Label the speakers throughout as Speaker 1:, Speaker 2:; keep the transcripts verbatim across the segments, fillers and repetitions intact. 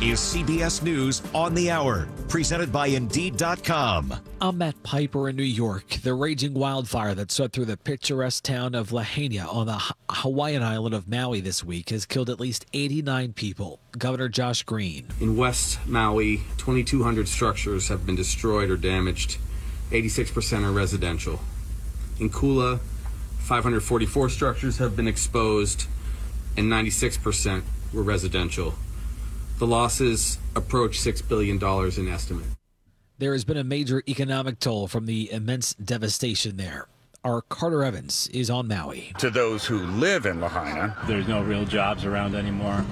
Speaker 1: is C B S News on the Hour, presented by Indeed dot com.
Speaker 2: I'm Matt Piper in New York. The raging wildfire that swept through the picturesque town of Lahaina on the H- Hawaiian island of Maui this week has killed at least eighty-nine people. Governor Josh Green.
Speaker 3: In West Maui, twenty-two hundred structures have been destroyed or damaged. eighty-six percent are residential. In Kula, five hundred forty-four structures have been exposed, and ninety-six percent were residential. The losses approach six billion dollars in estimate.
Speaker 2: There has been a major economic toll from the immense devastation there. Our Carter Evans is on Maui.
Speaker 4: To those who live in Lahaina,
Speaker 5: there's no real jobs around anymore,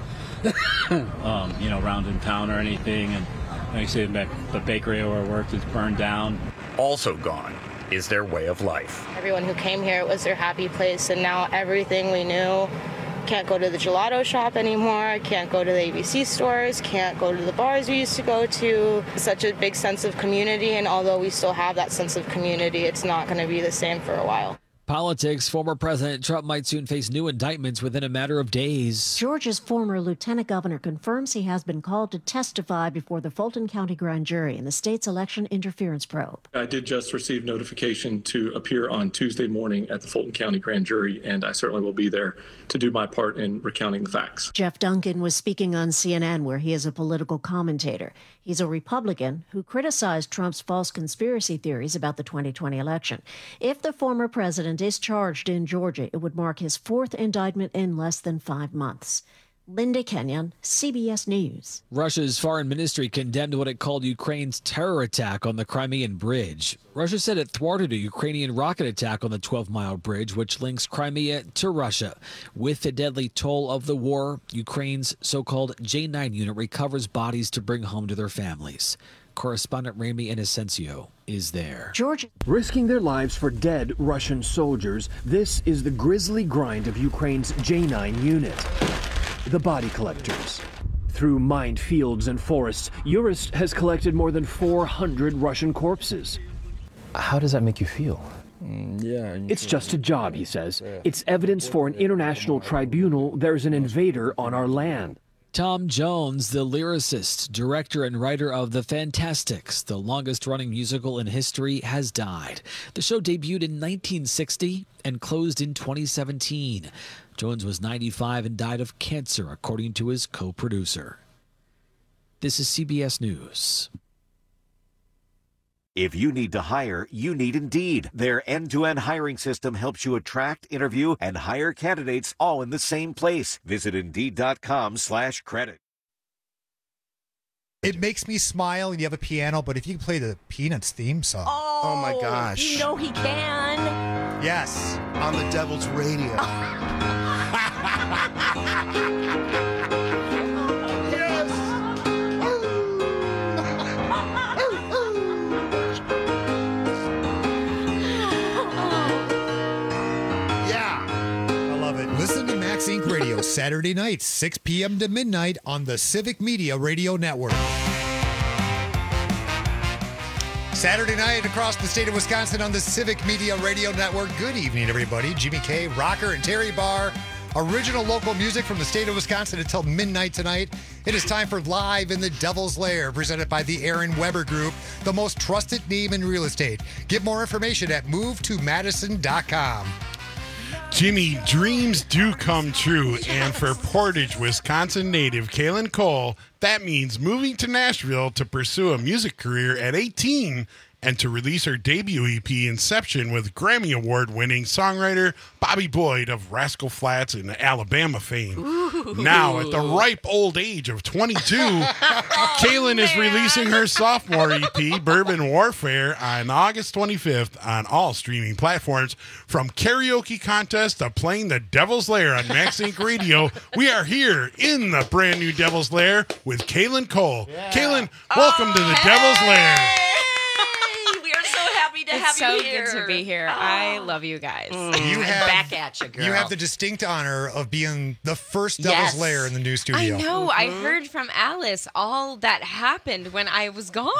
Speaker 5: um, you know, around in town or anything. And like I said, the bakery where I worked is burned down.
Speaker 4: Also gone is their way of life.
Speaker 6: Everyone who came here, it was their happy place, and now everything we knew. Can't go to the gelato shop anymore, can't go to the A B C stores, can't go to the bars we used to go to. Such a big sense of community, and although we still have that sense of community, it's not going to be the same for a while.
Speaker 2: Politics. Former President Trump might soon face new indictments within a matter of days.
Speaker 7: Georgia's former lieutenant governor confirms he has been called to testify before the Fulton County grand jury in the state's election interference probe.
Speaker 8: I did just receive notification to appear on Tuesday morning at the Fulton County grand jury, and I certainly will be there to do my part in recounting the facts.
Speaker 7: Jeff Duncan was speaking on C N N, where he is a political commentator. He's a Republican who criticized Trump's false conspiracy theories about the twenty twenty election. If the former president is charged in Georgia, it would mark his fourth indictment in less than five months. Linda Kenyon, C B S News.
Speaker 2: Russia's foreign ministry condemned what it called Ukraine's terror attack on the Crimean Bridge. Russia said it thwarted a Ukrainian rocket attack on the twelve-mile bridge, which links Crimea to Russia. With the deadly toll of the war, Ukraine's so-called J nine unit recovers bodies to bring home to their families. Correspondent Rami Inocencio is there.
Speaker 7: Georgia.
Speaker 9: Risking their lives for dead Russian soldiers, this is the grisly grind of Ukraine's J nine unit. The body collectors. Through mined fields and forests, Urist has collected more than four hundred Russian corpses.
Speaker 10: How does that make you feel?
Speaker 9: Yeah, it's just a job, he says. It's evidence for an international tribunal there's an invader on our land.
Speaker 2: Tom Jones, the lyricist, director, and writer of The Fantastics, the longest-running musical in history, has died. The show debuted in nineteen sixty and closed in twenty seventeen. Jones was ninety-five and died of cancer, according to his co-producer. This is C B S News.
Speaker 1: If you need to hire, you need Indeed. Their end-to-end hiring system helps you attract, interview, and hire candidates all in the same place. Visit Indeed.com slash credit.
Speaker 11: It makes me smile, and you have a piano, but if you can play the Peanuts theme song.
Speaker 12: Oh,
Speaker 13: oh my gosh.
Speaker 12: You know he can.
Speaker 11: Yes.
Speaker 13: On the Devil's Radio.
Speaker 11: Listen to Max Inc Radio Saturday nights, six p.m. to midnight on the Civic Media Radio Network. Saturday night across the state of Wisconsin on the Civic Media Radio Network. Good evening, everybody. Jimmy K, Rocker, and Terry Barr. Original local music from the state of Wisconsin until midnight tonight. It is time for Live in the Devil's Lair, presented by the Aaron Weber Group, the most trusted name in real estate. Get more information at move to madison dot com.
Speaker 14: Jimmy, dreams do come true, and for Portage, Wisconsin native Kaylin Cole, that means moving to Nashville to pursue a music career at eighteen and to release her debut E P, Inception, with Grammy Award-winning songwriter Bobby Boyd of Rascal Flatts and Alabama fame. Ooh. Now, at the ripe old age of twenty-two, Kaylin is releasing her sophomore E P, Bourbon Warfare, on August twenty-fifth on all streaming platforms. From karaoke contest to playing the Devil's Lair on Max Inc Radio, we are here in the brand new Devil's Lair with Kaylin Cole. Yeah. Kaylin, welcome oh, to the hey! Devil's Lair.
Speaker 12: To
Speaker 15: it's have
Speaker 16: so
Speaker 15: you here.
Speaker 16: good to be here. I love you guys.
Speaker 11: You have
Speaker 15: back at you, girl.
Speaker 11: You have the distinct honor of being the first Devil's
Speaker 15: Yes.
Speaker 11: Lair in the new studio.
Speaker 16: I know. I
Speaker 15: Mm-hmm.
Speaker 16: heard from Alice all that happened when I was gone.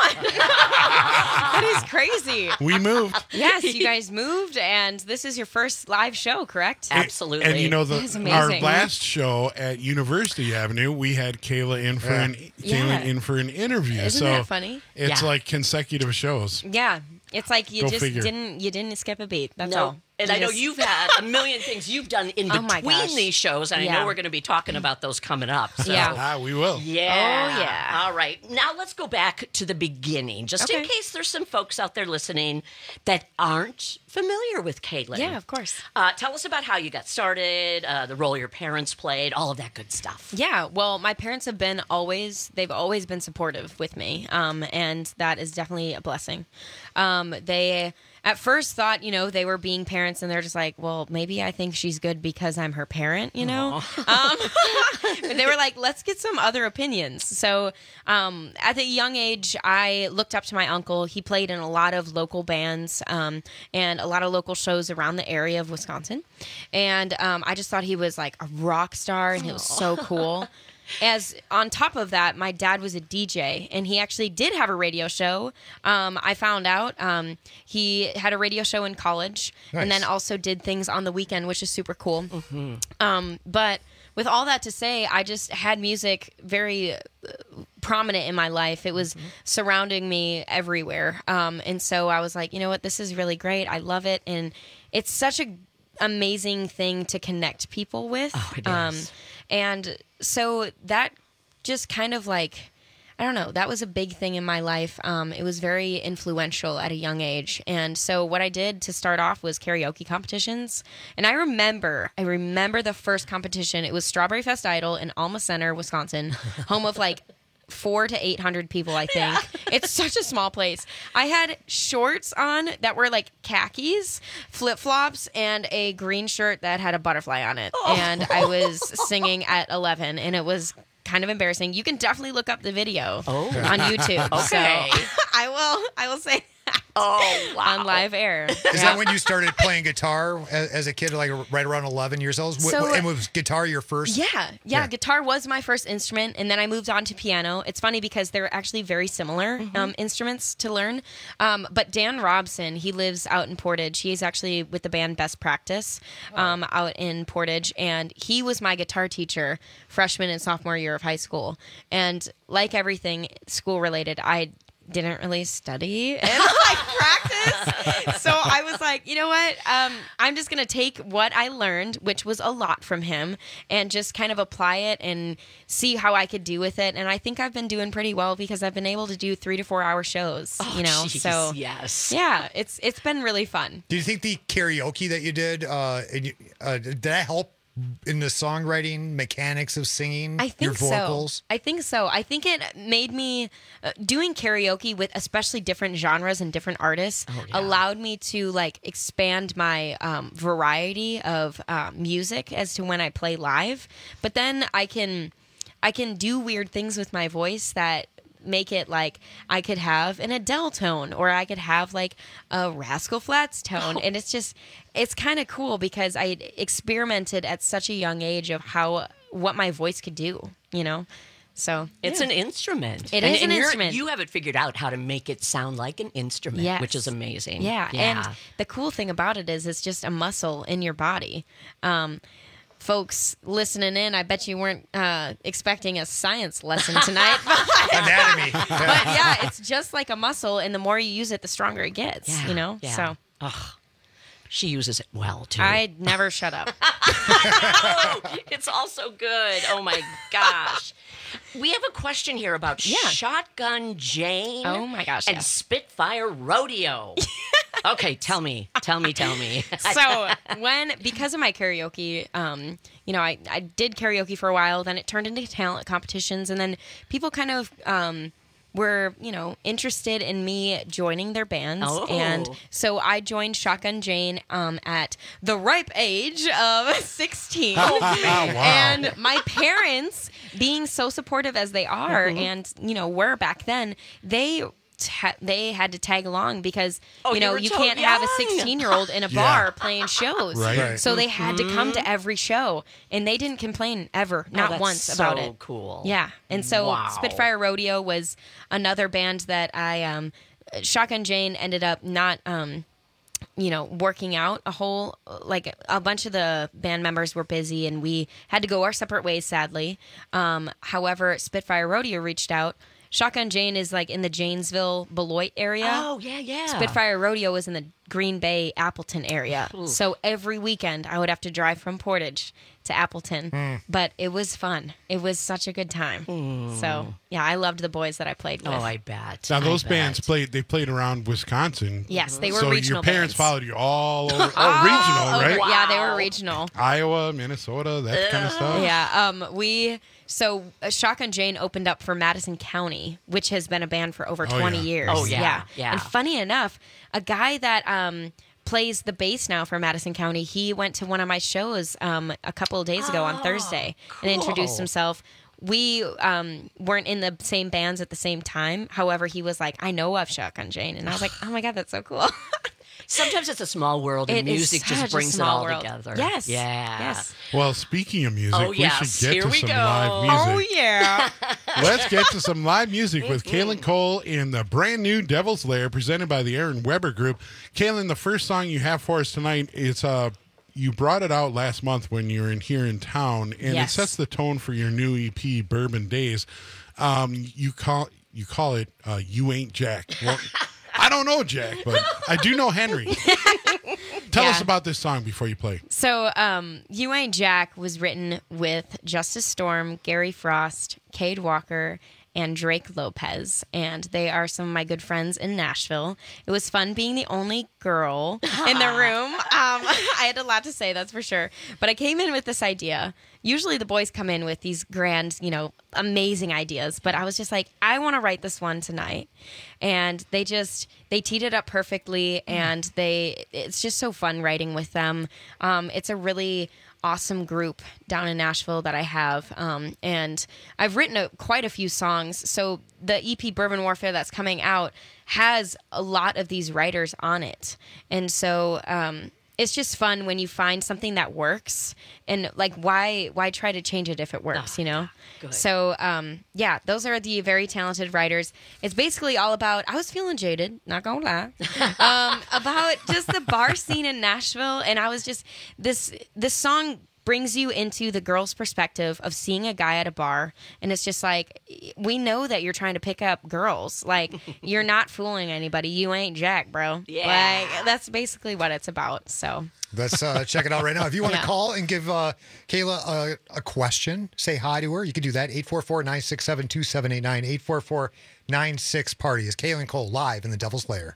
Speaker 16: That is crazy.
Speaker 14: We moved.
Speaker 16: Yes, you guys moved, and this is your first live show, correct?
Speaker 15: Absolutely.
Speaker 14: And you know, the
Speaker 16: That is
Speaker 14: our
Speaker 16: amazing.
Speaker 14: last show at University Avenue, we had Kayla in for
Speaker 11: Yeah.
Speaker 14: an
Speaker 16: Yeah.
Speaker 14: Kayla in for an interview.
Speaker 16: Isn't
Speaker 14: so
Speaker 16: that funny?
Speaker 14: It's
Speaker 15: Yeah.
Speaker 14: like consecutive shows.
Speaker 16: Yeah. It's like you
Speaker 14: Go
Speaker 16: just
Speaker 14: figure.
Speaker 16: didn't you didn't skip a beat. That's
Speaker 15: no.
Speaker 16: all.
Speaker 15: And
Speaker 16: You
Speaker 15: I know
Speaker 16: just-
Speaker 15: you've had a million things you've done in
Speaker 16: Oh my
Speaker 15: between
Speaker 16: gosh.
Speaker 15: these shows, and I
Speaker 16: Yeah.
Speaker 15: know we're going to be talking about those coming up. So.
Speaker 16: Yeah.
Speaker 14: Ah, we will.
Speaker 15: Yeah.
Speaker 16: Oh, yeah.
Speaker 15: All right. Now let's go back to the beginning, just in
Speaker 16: Okay.
Speaker 15: case there's some folks out there listening that aren't familiar with Caitlin.
Speaker 16: Yeah, of course.
Speaker 15: Uh, tell us about how you got started, uh, the role your parents played, all of that good stuff.
Speaker 16: Yeah, well, my parents have been always, they've always been supportive with me. Um, and that is definitely a blessing. Um, they at first thought, you know, they were being parents and they're just like, well, maybe I think she's good because I'm her parent, you know? Um, but they were like, let's get some other opinions. So um, at a young age, I looked up to my uncle. He played in a lot of local bands um, and a lot of local shows around the area of Wisconsin. And um, I just thought he was like a rock star and it was so cool. As on top of that, my dad was a D J, and he actually did have a radio show. Um, I found out um, he had a radio show in college, and
Speaker 11: Nice.
Speaker 16: then also did things on the weekend, which is super cool. Um, but with all that to say, I just had music very uh, prominent in my life. It was surrounding me everywhere, um, and so I was like, you know what, this is really great. I love it, and it's such a amazing thing to connect people with.
Speaker 15: Oh, it
Speaker 16: Um,
Speaker 15: is.
Speaker 16: and so that just kind of like, I don't know, that was a big thing in my life. Um, it was very influential at a young age. And so what I did to start off was karaoke competitions. And I remember, I remember the first competition. It was Strawberry Fest Idol in Alma Center, Wisconsin, home of like four to eight hundred people, I think. It's such a small place. I had shorts on that were like khakis, flip flops, and a green shirt that had a butterfly on it. And I was singing at eleven, and it was kind of embarrassing. You can definitely look up the video
Speaker 15: Oh.
Speaker 16: on YouTube.
Speaker 15: Okay.
Speaker 16: So I will. I will say that
Speaker 15: Oh, wow.
Speaker 16: on live air.
Speaker 11: Is that when you started playing guitar as, as a kid, like right around eleven years old? W-
Speaker 16: So-
Speaker 11: and was guitar your first?
Speaker 16: Yeah, yeah,
Speaker 11: Yeah.
Speaker 16: Guitar was my first instrument, and then I moved on to piano. It's funny because they're actually very similar um, instruments to learn. Um, but Dan Robson, he lives out in Portage. He's actually with the band Best Practice um, out in Portage, and he was my guitar teacher freshman and sophomore year of high school. And like everything school related, I didn't really study and like practice. So I was like, you know what? Um, I'm just going to take what I learned, which was a lot from him, and just kind of apply it and see how I could do with it. And I think I've been doing pretty well because I've been able to do three to four hour shows,
Speaker 15: Oh,
Speaker 16: you know?
Speaker 15: geez,
Speaker 16: So
Speaker 15: yes.
Speaker 16: yeah, it's, it's been really fun.
Speaker 11: Do you think the karaoke that you did, uh, and you- uh, did that help in the songwriting mechanics of singing
Speaker 16: I think
Speaker 11: your vocals?
Speaker 16: so. I think so. I think it made me uh, doing karaoke with especially different genres and different artists
Speaker 15: Oh, yeah.
Speaker 16: allowed me to like expand my um, variety of uh, music as to when I play live. But then I can I can do weird things with my voice that make it like I could have an Adele tone or I could have like a Rascal Flatts tone. And it's just, it's kind of cool because I experimented at such a young age of how, what my voice could do, you know? So
Speaker 15: It's
Speaker 16: yeah.
Speaker 15: an instrument.
Speaker 16: It
Speaker 15: and,
Speaker 16: is an
Speaker 15: and you're-
Speaker 16: instrument.
Speaker 15: You have it figured out how to make it sound like an instrument,
Speaker 16: Yes.
Speaker 15: which is amazing.
Speaker 16: Yeah. And the cool thing about it is it's just a muscle in your body. Um, folks listening in, I bet you weren't uh, expecting a science lesson tonight.
Speaker 11: Anatomy.
Speaker 16: But yeah, it's just like a muscle, and the more you use it, the stronger it gets,
Speaker 15: Yeah,
Speaker 16: you know?
Speaker 15: yeah.
Speaker 16: So
Speaker 15: Ugh. She uses it well, too.
Speaker 16: I never shut up.
Speaker 15: Oh, it's all so good. Oh, my gosh. We have a question here about
Speaker 16: Yeah.
Speaker 15: Shotgun Jane.
Speaker 16: Oh, my gosh,
Speaker 15: And
Speaker 16: yes.
Speaker 15: Spitfire Rodeo. Okay, tell me. Tell me, tell me.
Speaker 16: So when, because of my karaoke, um, you know, I, I did karaoke for a while, then it turned into talent competitions, and then people kind of um, were, you know, interested in me joining their bands.
Speaker 15: Oh.
Speaker 16: And so I joined Shotgun Jane um, at the ripe age of sixteen.
Speaker 11: Oh, wow.
Speaker 16: And my parents, being so supportive as they are,
Speaker 15: Mm-hmm.
Speaker 16: and, you know, were back then, they ta- they had to tag along because
Speaker 15: Oh,
Speaker 16: you
Speaker 15: you
Speaker 16: know
Speaker 15: were
Speaker 16: you
Speaker 15: so
Speaker 16: can't have a
Speaker 15: young.
Speaker 16: sixteen year old in a
Speaker 14: Yeah.
Speaker 16: bar playing shows.
Speaker 14: Right. Right.
Speaker 16: So they had to come
Speaker 15: Mhm.
Speaker 16: to every show, and they didn't complain ever,
Speaker 15: Oh,
Speaker 16: not
Speaker 15: that's
Speaker 16: once
Speaker 15: so
Speaker 16: about it.
Speaker 15: cool.
Speaker 16: Yeah, and so
Speaker 15: Wow.
Speaker 16: Spitfire Rodeo was another band that I um, Shotgun Jane ended up not. Um, you know, working out a whole, like a bunch of the band members were busy and we had to go our separate ways, sadly. Um, however, Spitfire Rodeo reached out. Shotgun Jane is like in the Janesville, Beloit area.
Speaker 15: Oh, yeah, yeah.
Speaker 16: Spitfire Rodeo was in the Green Bay, Appleton area.
Speaker 15: Ooh.
Speaker 16: So every weekend I would have to drive from Portage to Appleton.
Speaker 15: Mm.
Speaker 16: But it was fun. It was such a good time. So, yeah, I loved the boys that I played with.
Speaker 15: Oh, I bet.
Speaker 14: Now those
Speaker 15: I
Speaker 14: bands
Speaker 15: bet.
Speaker 14: played. They played around Wisconsin.
Speaker 16: Yes, they were
Speaker 14: so
Speaker 16: regional
Speaker 14: your parents
Speaker 16: bands.
Speaker 14: followed you all over. Oh,
Speaker 16: All
Speaker 14: regional,
Speaker 16: over-
Speaker 14: right?
Speaker 16: Yeah, they were regional.
Speaker 14: Iowa, Minnesota, that kind of stuff.
Speaker 16: Yeah, um, we so uh, Shotgun Jane opened up for Madison County, which has been a band for over
Speaker 14: Oh,
Speaker 16: twenty
Speaker 14: yeah.
Speaker 16: years.
Speaker 15: Oh, yeah, yeah.
Speaker 16: And funny enough, a guy that um, plays the bass now for Madison County, he went to one of my shows um, a couple of days ago on Thursday and introduced
Speaker 15: cool.
Speaker 16: himself. We um, weren't in the same bands at the same time. However, he was like, "I know of Shotgun Jane," and I was like, "Oh my god, that's so cool."
Speaker 15: Sometimes it's a small world, and
Speaker 16: It is
Speaker 15: music
Speaker 16: such
Speaker 15: just
Speaker 16: a
Speaker 15: brings it
Speaker 16: small
Speaker 15: all
Speaker 16: world.
Speaker 15: together.
Speaker 16: Yes.
Speaker 15: Yeah.
Speaker 16: Yes.
Speaker 14: Well, speaking of music,
Speaker 15: Oh,
Speaker 14: we
Speaker 15: yes.
Speaker 14: should get
Speaker 15: Here
Speaker 14: to
Speaker 15: we
Speaker 14: some
Speaker 15: go.
Speaker 14: live music.
Speaker 16: Oh yeah.
Speaker 14: Let's get to some live music with Kaylin Cole in the brand new Devil's Lair presented by the Aaron Weber Group. Kaylin, the first song you have for us tonight is uh you brought it out last month when you were in here in town, and
Speaker 16: Yes.
Speaker 14: it sets the tone for your new E P, Bourbon Days. Um, you call you call it uh, "You Ain't Jack." Well, I don't know Jack, but I do know Henry. Tell
Speaker 16: Yeah.
Speaker 14: us about this song before you play.
Speaker 16: So, um, You Ain't Jack was written with Justice Storm, Gary Frost, Cade Walker, and Drake Lopez, and they are some of my good friends in Nashville. It was fun being the only girl in the room. Um, I had a lot to say, that's for sure. But I came in with this idea. Usually the boys come in with these grand, you know, amazing ideas, but I was just like, I want to write this one tonight. And they just, they teed it up perfectly, and they, it's just so fun writing with them. Um, it's a really awesome group down in Nashville that I have. Um, and I've written a, quite a few songs. So the E P Bourbon Warfare that's coming out has a lot of these writers on it. And so um, it's just fun when you find something that works, and like, why why try to change it if it works, you know?
Speaker 15: good.
Speaker 16: So um, yeah, those are the very talented writers. It's basically all about, I was feeling jaded, not gonna lie, um, about just the bar scene in Nashville. And I was just, this this song brings you into the girl's perspective of seeing a guy at a bar, and it's just like, we know that you're trying to pick up girls. Like, you're not fooling anybody. You ain't Jack, bro.
Speaker 15: Yeah.
Speaker 16: Like, that's basically what it's about. So
Speaker 11: Let's uh, check it out right now. If you want to
Speaker 16: Yeah.
Speaker 11: call and give uh, Kayla a, a question, say hi to her, you can do that. eight four four, nine six seven, two seven eight nine, eight four four, nine six party is Kaylin Cole live in the Devil's Lair.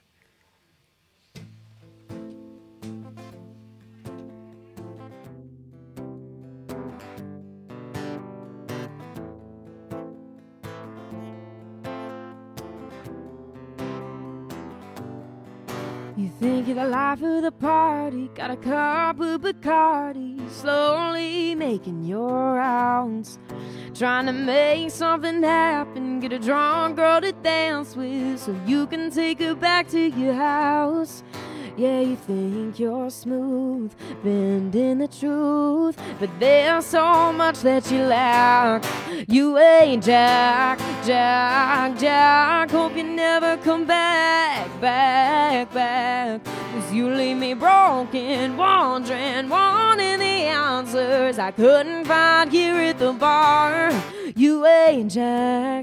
Speaker 17: You think you're the life of the party, got a cup of Bacardi, slowly making your rounds, trying to make something happen, get a drunk girl to dance with so you can take her back to your house. Yeah, you think you're smooth, bending the truth, but there's so much that you lack. You ain't Jack, Jack, Jack. Hope you never come back, back, back. Cause you leave me broken, wondering, wanting the answers I couldn't find here at the bar. You ain't Jack.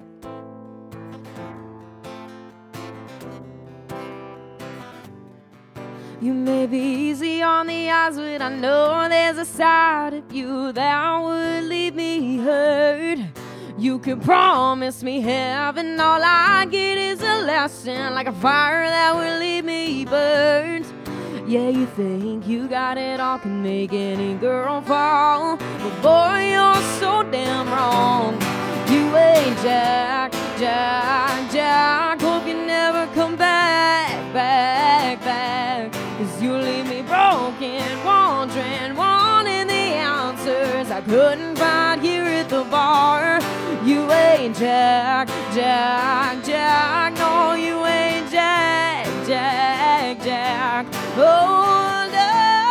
Speaker 17: You may be easy on the eyes, but I know there's a side of you that would leave me hurt. You can promise me heaven, all I get is a lesson, like a fire that will leave me burnt. Yeah, you think you got it all, can make any girl fall, but boy, you're so damn wrong. You ain't Jack, Jack, Jack. Hope you never come back, back, back. Cause you leave me broken, wondering, wanting the answers I couldn't find here at the bar. You ain't Jack, Jack, Jack. No, you ain't Jack, Jack, Jack. Oh, no.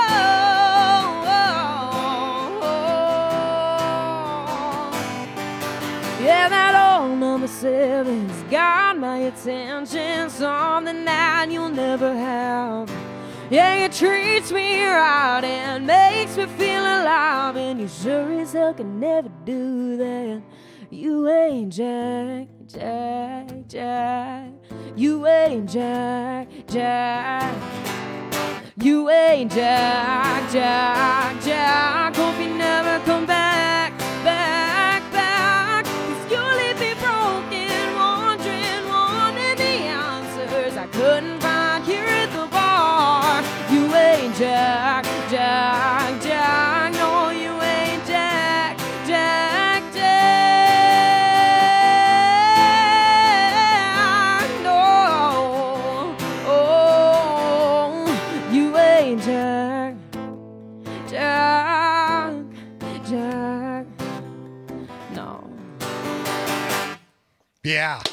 Speaker 17: Yeah, that old number seven's got my attention, something that you'll never have. Yeah, it treats me right and makes me feel alive, and you sure as hell can never do that. You ain't Jack, Jack, Jack. You ain't Jack, Jack. You ain't Jack, Jack, Jack. Hope you never come back, back, back. 'Cause you leave me broken, wondering, wanting the answers I couldn't find here at the bar. You ain't Jack, Jack, Jack. No, you ain't Jack, Jack, Jack. No, oh, you ain't Jack, Jack, Jack. No.
Speaker 11: Yeah.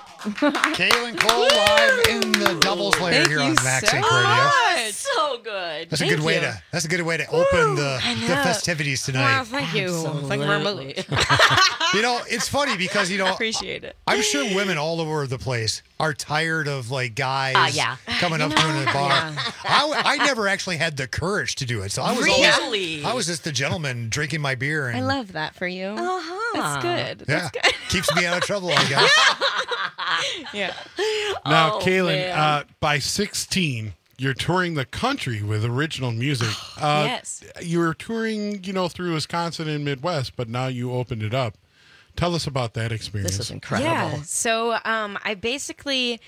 Speaker 11: Kaylin Cole live in the doubles layer
Speaker 15: Thank
Speaker 11: here
Speaker 15: you
Speaker 11: on Max
Speaker 15: so
Speaker 11: Inc. Radio.
Speaker 15: much. So good.
Speaker 11: That's a
Speaker 15: Thank
Speaker 11: good way
Speaker 15: you.
Speaker 11: to. That's a good way to open the,
Speaker 16: I
Speaker 11: the
Speaker 16: know.
Speaker 11: festivities tonight.
Speaker 16: Wow, thank you. Thank you very much.
Speaker 11: You know, it's funny because you know,
Speaker 16: Appreciate it.
Speaker 11: I'm sure women all over the place are tired of like guys
Speaker 15: Uh, yeah.
Speaker 11: coming up to them in the bar.
Speaker 16: Yeah.
Speaker 11: I, I never actually had the courage to do it, so I was
Speaker 15: Really?
Speaker 11: always I was just the gentleman drinking my beer and
Speaker 16: I love that for you.
Speaker 15: Uh-huh.
Speaker 16: That's good.
Speaker 11: yeah, keeps me out of trouble, I guess.
Speaker 16: Yeah.
Speaker 14: Now,
Speaker 15: Oh,
Speaker 14: Kaylin,
Speaker 15: man.
Speaker 14: uh, by sixteen, you're touring the country with original music. Uh,
Speaker 16: Yes.
Speaker 14: You were touring, you know, through Wisconsin and Midwest, but now you opened it up. Tell us about that experience.
Speaker 15: This is incredible.
Speaker 16: Yeah. So um, I basically,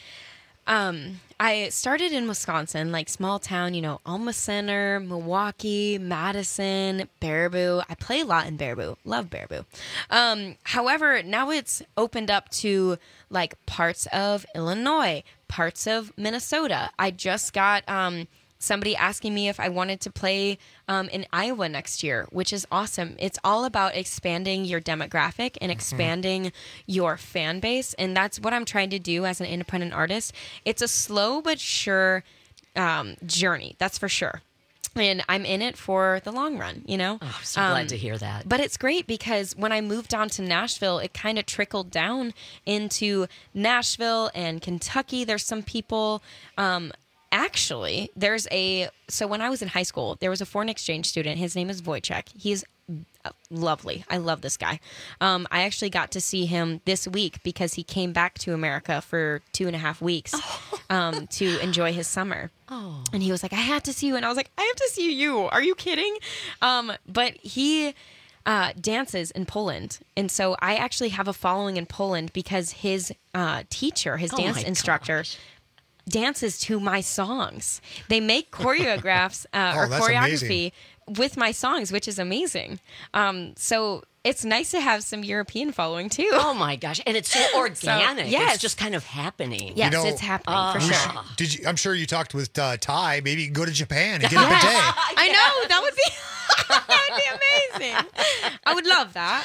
Speaker 16: um, I started in Wisconsin, like small town, you know, Alma Center, Milwaukee, Madison, Baraboo. I play a lot in Baraboo. Love Baraboo. Um, however, now it's opened up to like parts of Illinois, parts of Minnesota. I just got um, somebody asking me if I wanted to play um, in Iowa next year, which is awesome. It's all about expanding your demographic and expanding your fan base. And that's what I'm trying to do as an independent artist. It's a slow but sure um, journey, that's for sure. And I'm in it for the long run, you know?
Speaker 15: Oh, I'm so glad to hear that.
Speaker 16: But it's great because when I moved down to Nashville, it kind of trickled down into Nashville and Kentucky. There's some people... Um, Actually, there's a, so when I was in high school, there was a foreign exchange student. His name is Wojciech. He's lovely. I love this guy. Um, I actually got to see him this week because he came back to America for two and a half weeks um, to enjoy his summer.
Speaker 15: Oh.
Speaker 16: And he was like, I had to see you. And I was like, I have to see you. Are you kidding? Um, but he... Uh, dances in Poland. And so I actually have a following in Poland because his uh, teacher, his
Speaker 15: Oh
Speaker 16: dance
Speaker 15: my
Speaker 16: instructor,
Speaker 15: gosh.
Speaker 16: dances to my songs. They make choreographs uh,
Speaker 11: Oh,
Speaker 16: or
Speaker 11: that's
Speaker 16: choreography with my songs, which is amazing. Um, so it's nice to have some European following too.
Speaker 15: Oh my gosh. And it's so organic.
Speaker 16: yes.
Speaker 15: It's just kind of happening.
Speaker 16: Yes,
Speaker 11: You know,
Speaker 16: it's happening
Speaker 15: uh,
Speaker 16: for
Speaker 11: We
Speaker 16: sure.
Speaker 11: should- Did you? I'm sure you talked with uh, Ty. Maybe you can go to Japan and get a bidet.
Speaker 16: I know that would be that would be amazing. I would love that.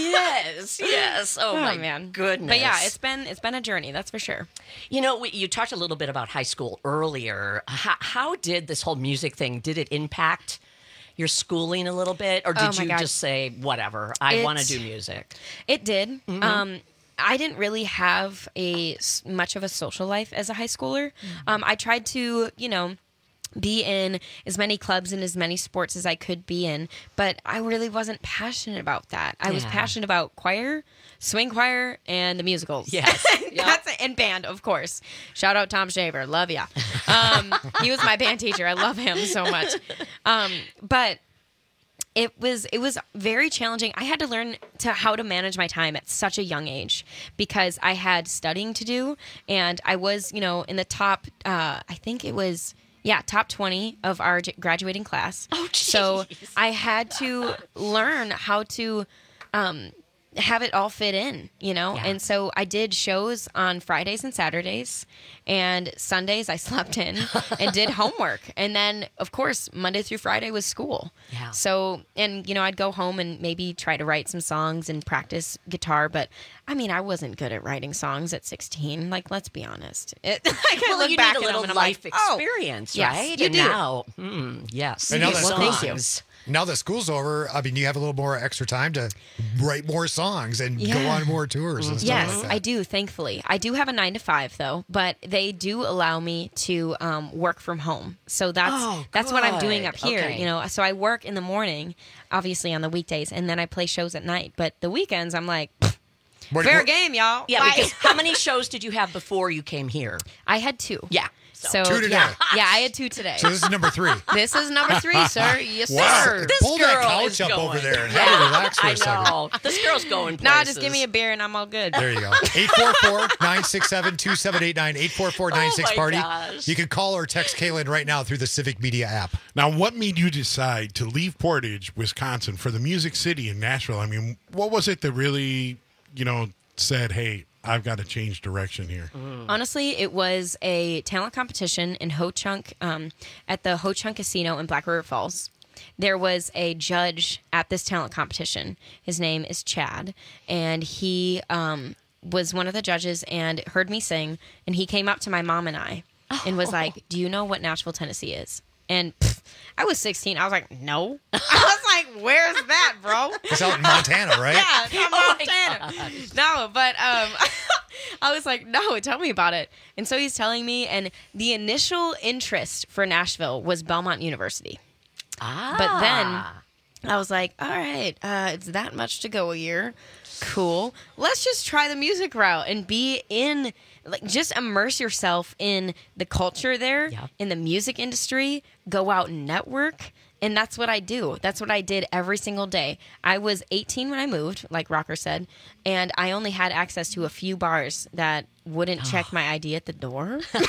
Speaker 15: Yes, yes. Oh,
Speaker 16: Oh,
Speaker 15: my
Speaker 16: man.
Speaker 15: goodness.
Speaker 16: But yeah, it's been it's been a journey, that's for sure.
Speaker 15: You know, we, you talked a little bit about high school earlier. How, how did this whole music thing, did it impact your schooling a little bit? Or
Speaker 16: Oh,
Speaker 15: did
Speaker 16: my
Speaker 15: you
Speaker 16: God.
Speaker 15: just say, whatever, I want to
Speaker 16: It's-
Speaker 15: do music?
Speaker 16: It did.
Speaker 15: Mm-hmm.
Speaker 16: Um, I didn't really have a s- much of a social life as a high schooler.
Speaker 15: Mm-hmm.
Speaker 16: Um, I tried to, you know, be in as many clubs and as many sports as I could be in, but I really wasn't passionate about that. I was
Speaker 15: Yeah.
Speaker 16: passionate about choir, swing choir, and the musicals.
Speaker 15: Yes. Yep.
Speaker 16: That's it. And band, of course. Shout out Tom Shaver. Love ya. Um, he was my band teacher. I love him so much. Um, but it was it was very challenging. I had to learn to how to manage my time at such a young age because I had studying to do, and I was, you know, in the top. Uh, I think it was yeah, top twenty of our j- graduating class.
Speaker 15: Oh,
Speaker 16: so
Speaker 15: jeez.
Speaker 16: I had to learn how to. Um, have it all fit in, you know?
Speaker 15: Yeah.
Speaker 16: And so I did shows on Fridays and Saturdays, and Sundays I slept in and did homework. And then, of course, Monday through Friday was school.
Speaker 15: Yeah.
Speaker 16: So, and, you know, I'd go home and maybe try to write some songs and practice guitar. But, I mean, I wasn't good at writing songs at sixteen. Like, let's be honest. It, I can
Speaker 15: Well,
Speaker 16: look
Speaker 15: you
Speaker 16: back
Speaker 15: need a
Speaker 16: at them
Speaker 15: little
Speaker 16: and I'm
Speaker 15: life
Speaker 16: like, oh,
Speaker 15: experience,
Speaker 16: yes,
Speaker 15: right?
Speaker 16: you
Speaker 15: and
Speaker 16: do.
Speaker 15: now, mm, yes.
Speaker 11: And now that
Speaker 15: Well,
Speaker 11: school's-
Speaker 15: thank you.
Speaker 11: Now that school's over, I mean, you have a little more extra time to write more songs and go
Speaker 16: Yeah.
Speaker 11: on more tours and stuff
Speaker 16: Yes,
Speaker 11: like that.
Speaker 16: I do, thankfully. I do have a nine to five, though, but they do allow me to um, work from home. So that's
Speaker 15: Oh,
Speaker 16: that's what I'm doing
Speaker 15: good.
Speaker 16: up here.
Speaker 15: Okay.
Speaker 16: You know, so I work in the morning, obviously on the weekdays, and then I play shows at night. But the weekends, I'm like,
Speaker 11: What-
Speaker 16: fair
Speaker 11: what-
Speaker 16: game, y'all.
Speaker 15: Yeah,
Speaker 16: Bye.
Speaker 15: because how many shows did you have before you came here?
Speaker 16: I had two.
Speaker 15: Yeah.
Speaker 16: So,
Speaker 11: Two today.
Speaker 16: Yeah, yeah, I had two today.
Speaker 11: So this is number three.
Speaker 16: This is number three, sir. Yes,
Speaker 11: Wow.
Speaker 16: sir.
Speaker 15: This
Speaker 11: Pull that
Speaker 15: girl
Speaker 11: couch
Speaker 15: is
Speaker 11: up
Speaker 15: going.
Speaker 11: over there and have a relax for a
Speaker 15: I
Speaker 11: second.
Speaker 15: know. This girl's going places.
Speaker 16: Nah, just give me a beer and I'm all good.
Speaker 11: There you go. eight four four, nine six seven, two seven eight nine, eight four four, nine six
Speaker 15: Oh, my
Speaker 11: party.
Speaker 15: gosh.
Speaker 11: You can call or text Kaylin right now through the Civic Media app.
Speaker 14: Now, what made you decide to leave Portage, Wisconsin, for the Music City in Nashville? I mean, what was it that really, you know, said, hey, I've got to change direction here?
Speaker 16: Honestly, it was a talent competition in Ho Chunk, um, at the Ho Chunk Casino in Black River Falls. There was a judge at this talent competition. His name is Chad, and he um, was one of the judges and heard me sing, and he came up to my mom and I and was like, do you know what Nashville, Tennessee is? And pff, I was sixteen. I was like, no. I was like, where's that, bro?
Speaker 11: It's out in Montana, right?
Speaker 16: Yeah, from
Speaker 15: Oh my
Speaker 16: Montana. No, but um, I was like, no, tell me about it. And so he's telling me, and the initial interest for Nashville was Belmont University.
Speaker 15: Ah.
Speaker 16: But then I was like, all right, uh, it's that much to go a year. Cool. Let's just try the music route and be in, like, just immerse yourself in the culture there,
Speaker 15: Yep.
Speaker 16: in the music industry, go out and network. And that's what I do. That's what I did every single day. I was eighteen when I moved, like Rocker said, and I only had access to a few bars that wouldn't check my I D at the door. And so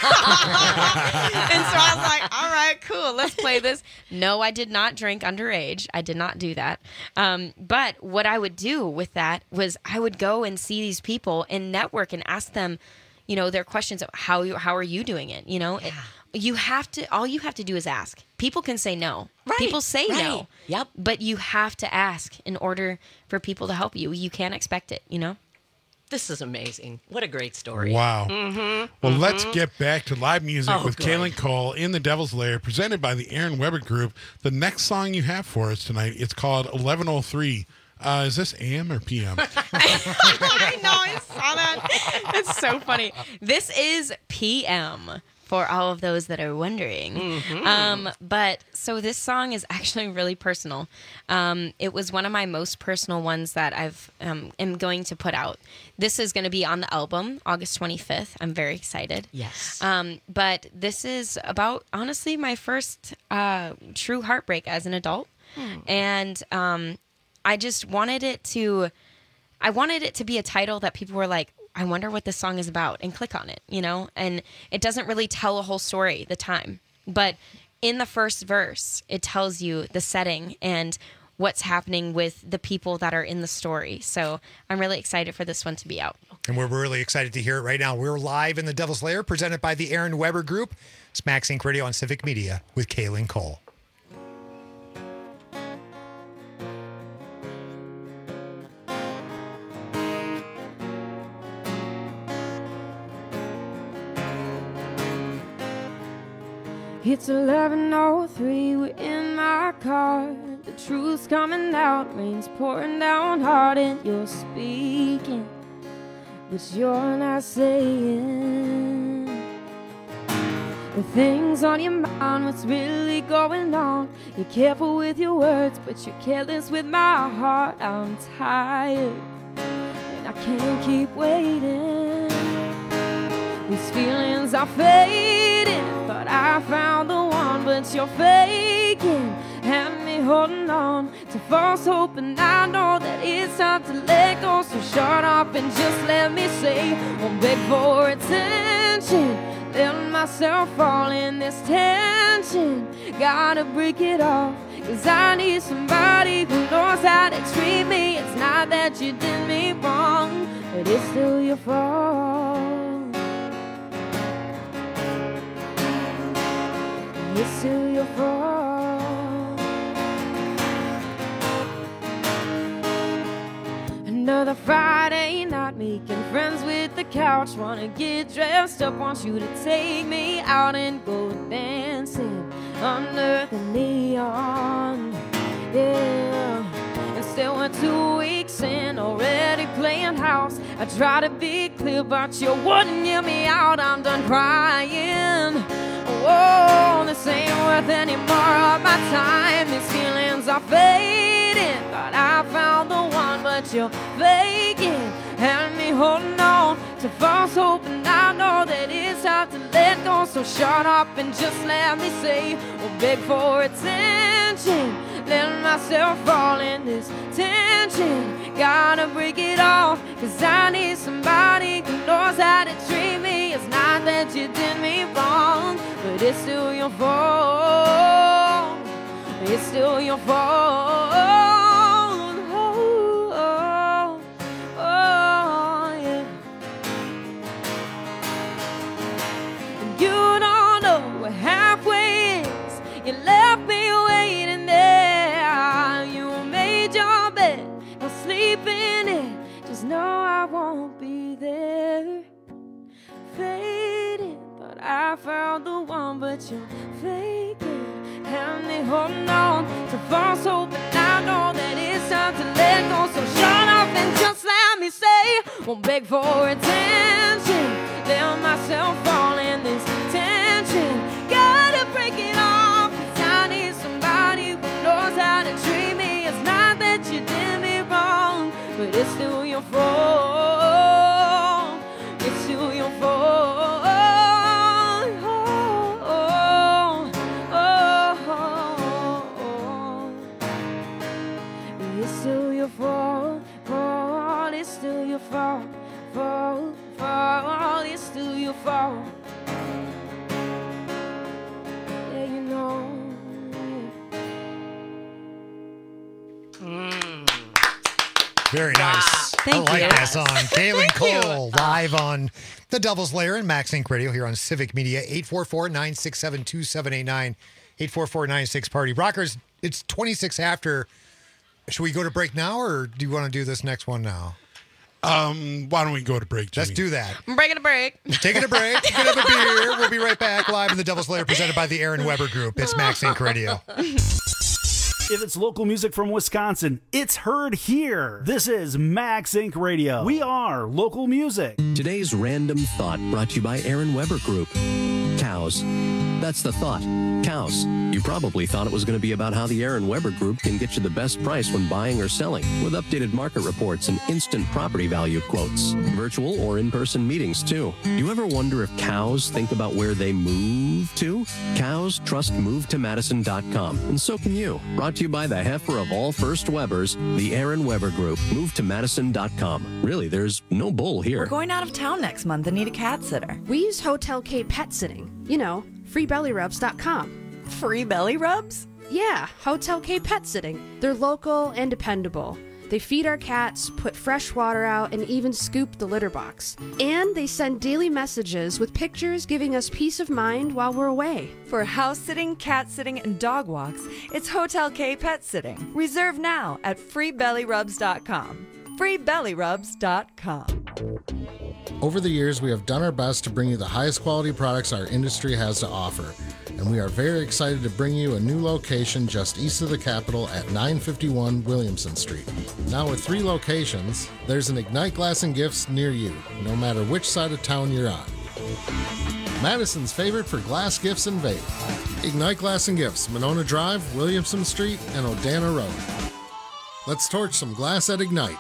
Speaker 16: I was like, all right, cool, let's play this. No, I did not drink underage. I did not do that. Um, but what I would do with that was I would go and see these people and network and ask them, you know, their questions of how you, how are you doing it? You know, It- you have to, all you have to do is ask. People can say no.
Speaker 15: Right,
Speaker 16: People say
Speaker 15: right.
Speaker 16: no.
Speaker 15: Yep.
Speaker 16: But you have to ask in order for people to help you. You can't expect it, you know?
Speaker 15: This is amazing. What a great story.
Speaker 14: Wow.
Speaker 15: Mm-hmm.
Speaker 14: Well, let's get back to live music
Speaker 15: Oh,
Speaker 14: with
Speaker 15: good.
Speaker 14: Kaylin Cole in the Devil's Lair, presented by the Aaron Weber Group. The next song you have for us tonight, it's called eleven oh three. Uh, is this A M or P M?
Speaker 16: I know, I saw that. It's so funny. This is P M for all of those that are wondering.
Speaker 15: Mm-hmm.
Speaker 16: Um, but so this song is actually really personal. Um, it was one of my most personal ones that I've um, am going to put out. This is going to be on the album August twenty-fifth. I'm very excited.
Speaker 15: Yes.
Speaker 16: Um, but this is about, honestly, my first uh, true heartbreak as an adult.
Speaker 15: Hmm.
Speaker 16: And um, I just wanted it to, I wanted it to be a title that people were like, I wonder what this song is about, and click on it, you know? And it doesn't really tell a whole story, the time. But in the first verse, it tells you the setting and what's happening with the people that are in the story. So I'm really excited for this one to be out.
Speaker 11: And we're really excited to hear it right now. We're live in the Devil's Lair, presented by the Aaron Weber Group. Smack Sync Radio on Civic Media with Kaylin Cole.
Speaker 17: It's eleven oh three, we're in my car. The truth's coming out, rain's pouring down hard, and you're speaking, but you're not saying the things on your mind, what's really going on. You're careful with your words, but you're careless with my heart. I'm tired, and I can't keep waiting. These feelings are fading. Thought I found the one, but you're faking. Had me holding on to false hope, and I know that it's time to let go. So shut up and just let me say, won't beg for attention. Let myself fall in this tension. Gotta break it off, Cause I need somebody who knows how to treat me. It's not that you did me wrong, but it's still your fault. It's still your fault. Another Friday night, making friends with the couch. Wanna get dressed up, want you to take me out and go dancing under the neon. Yeah, and still we're two weeks in, already playing house. I try to be clear, but you wouldn't hear me out. I'm done crying. Oh, this ain't worth any more of my time. These feelings are fading. Thought I found the one, but you're faking. And me holding on to false hope, and I know that it's hard to let go. So shut up and just let me say, or beg for attention. Let myself fall in this tension. Gotta break it off, cause I need somebody who knows how to treat me. It's not that you did me wrong, but it's still your fault. It's still your fault. Oh, oh, oh, yeah. You don't know what halfway is. You left me waiting there. You made your bed, I'll sleep in it. Just know I won't be there. Fading, thought I found the one, but you're faking. And they holding on to false hope, and I know that it's time to let go. So shut up and just let me say, won't beg for attention. Let myself fall in this tension. Gotta break it off, cause I need somebody who knows how to treat me. It's not that you did me wrong, but it's still your fault. It's still your fault. It's still your fault, fault, it's still your fault, fault, fault, it's still your fault. Yeah, you know.
Speaker 15: Mm.
Speaker 11: Very nice.
Speaker 15: Thank
Speaker 11: I like
Speaker 15: you.
Speaker 11: that song. Kaylin
Speaker 15: Thank you.
Speaker 11: Cole, live on the Devil's Lair and Max Inc Radio here on Civic Media. eight four four, nine six seven, two seven eight nine. eight four four, nine six party. Rockers, it's twenty-six after. Should we go to break now, or do you want to do this next one now?
Speaker 14: Um, why don't we go to break, Jimmy?
Speaker 11: Let's do that.
Speaker 16: I'm breaking a break.
Speaker 11: Taking a break. Get up a beer. We'll be right back live in the Devil's Lair presented by the Aaron Weber Group. It's Max Inc Radio.
Speaker 18: If it's local music from Wisconsin, it's heard here. This is Max Inc Radio. We are local music.
Speaker 19: Today's random thought brought to you by Aaron Weber Group. Cows. That's the thought. Cows. You probably thought it was going to be about how the Aaron Weber Group can get you the best price when buying or selling, with updated market reports and instant property value quotes. Virtual or in-person meetings, too. Do you ever wonder if cows think about where they move to? Cows trust move to madison dot com, and so can you. Brought to you by the heifer of all First Webers, the Aaron Weber Group. move to madison dot com. Really, there's no bull here.
Speaker 20: We're going out of town next month and need a cat sitter.
Speaker 21: We use Hotel K Pet Sitting. You know, free belly rubs dot com.
Speaker 20: Free belly rubs?
Speaker 21: Yeah, Hotel K Pet Sitting. They're local and dependable. They feed our cats, put fresh water out, and even scoop the litter box. And they send daily messages with pictures giving us peace of mind while we're away.
Speaker 20: For house sitting, cat sitting, and dog walks, it's Hotel K Pet Sitting. Reserve now at free belly rubs dot com. free belly rubs dot com.
Speaker 22: Over the years, we have done our best to bring you the highest quality products our industry has to offer. And we are very excited to bring you a new location just east of the Capitol at nine fifty-one Williamson Street. Now with three locations, there's an Ignite Glass and Gifts near you, no matter which side of town you're on. Madison's favorite for glass gifts and vape. Ignite Glass and Gifts, Monona Drive, Williamson Street, and Odana Road. Let's torch some glass at Ignite.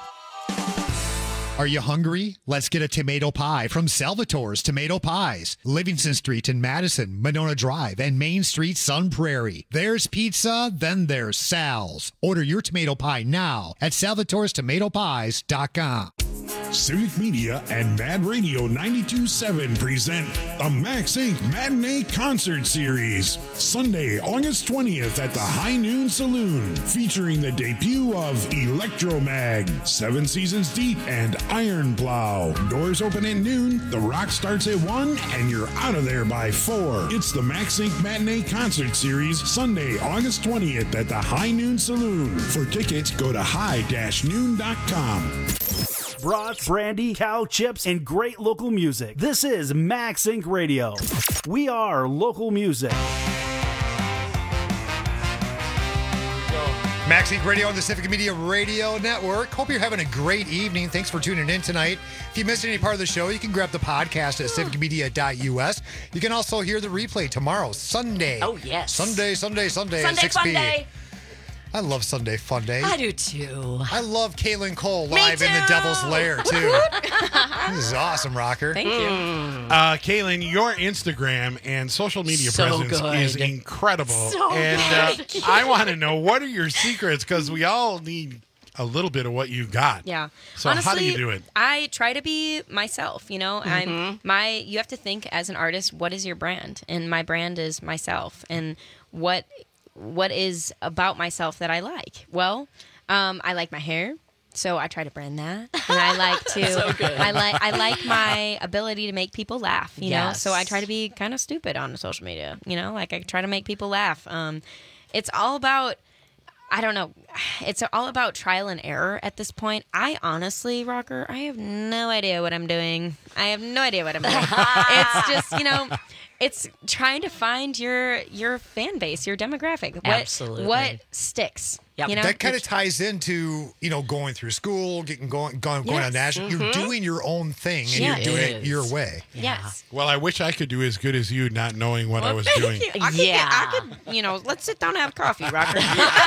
Speaker 11: Are you hungry? Let's get a tomato pie from Salvatore's Tomato Pies. Livingston Street in Madison, Monona Drive, and Main Street, Sun Prairie. There's pizza, then there's Sal's. Order your tomato pie now at salvatores tomato pies dot com.
Speaker 3: Civic Media and Mad Radio ninety-two point seven present the Max Incorporated. Matinee Concert Series. Sunday, August twentieth at the High Noon Saloon, featuring the debut of Electromag, Seven Seasons Deep, and Iron Plow. Doors open at noon, the rock starts at one, and you're out of there by four. It's the Max Incorporated. Matinee Concert Series, Sunday, August twentieth at the High Noon Saloon. For tickets, go to high dash noon dot com.
Speaker 18: Brats, brandy, cow chips, and great local music. This is Max Incorporated. Radio. We are local music.
Speaker 11: Max Incorporated. Radio on the Civic Media Radio Network. Hope you're having a great evening. Thanks for tuning in tonight. If you missed any part of the show, you can grab the podcast at civic media dot u s. You can also hear the replay tomorrow, Sunday.
Speaker 15: Oh, yes.
Speaker 11: Sunday, Sunday, Sunday,
Speaker 15: Sunday
Speaker 11: at six
Speaker 15: fun
Speaker 11: p.m.
Speaker 15: day.
Speaker 11: I love Sunday Fun Day.
Speaker 15: I do too.
Speaker 11: I love Kaylin Cole
Speaker 15: Me
Speaker 11: live in the
Speaker 15: too.
Speaker 11: Devil's Lair too. This is awesome, Rocker.
Speaker 15: Thank you.
Speaker 14: Uh, Kaylin, your Instagram and social media
Speaker 15: So
Speaker 14: presence
Speaker 15: good.
Speaker 14: is incredible.
Speaker 15: So
Speaker 14: and
Speaker 15: good.
Speaker 14: Uh, I want to know, what are your secrets? Because we all need a little bit of what you got.
Speaker 16: Yeah.
Speaker 14: So
Speaker 16: Honestly,
Speaker 14: how do you do it?
Speaker 16: I try to be myself, you know. I'm
Speaker 15: Mm-hmm.
Speaker 16: my you have to think as an artist, what is your brand? And my brand is myself. And what what is about myself that I like? Well, um, I like my hair. So I try to brand that, and I like to.
Speaker 15: So good.
Speaker 16: I like I like my ability to make people laugh. You know,
Speaker 15: Yes.
Speaker 16: so I try to be kind of stupid on social media. You know, like I try to make people laugh. Um, it's all about. I don't know. It's all about trial and error at this point. I honestly, Rocker, I have no idea what I'm doing. I have no idea what I'm doing. It's just, you know, it's trying to find your your fan base, your demographic. What,
Speaker 15: Absolutely.
Speaker 16: What sticks.
Speaker 15: Yep.
Speaker 16: You know?
Speaker 11: That kind of ties into, you know, going through school, getting going, going, going on
Speaker 16: Yes.
Speaker 11: national. You're
Speaker 16: Mhm.
Speaker 11: doing your own thing, and
Speaker 16: Yeah,
Speaker 11: you're doing
Speaker 15: it
Speaker 11: it
Speaker 15: is.
Speaker 11: your way.
Speaker 16: Yes.
Speaker 14: Well, I wish I could do as good as you, not knowing what I was doing.
Speaker 16: I could,
Speaker 15: Yeah.
Speaker 16: I could, you know, let's sit down and have coffee, Rocker.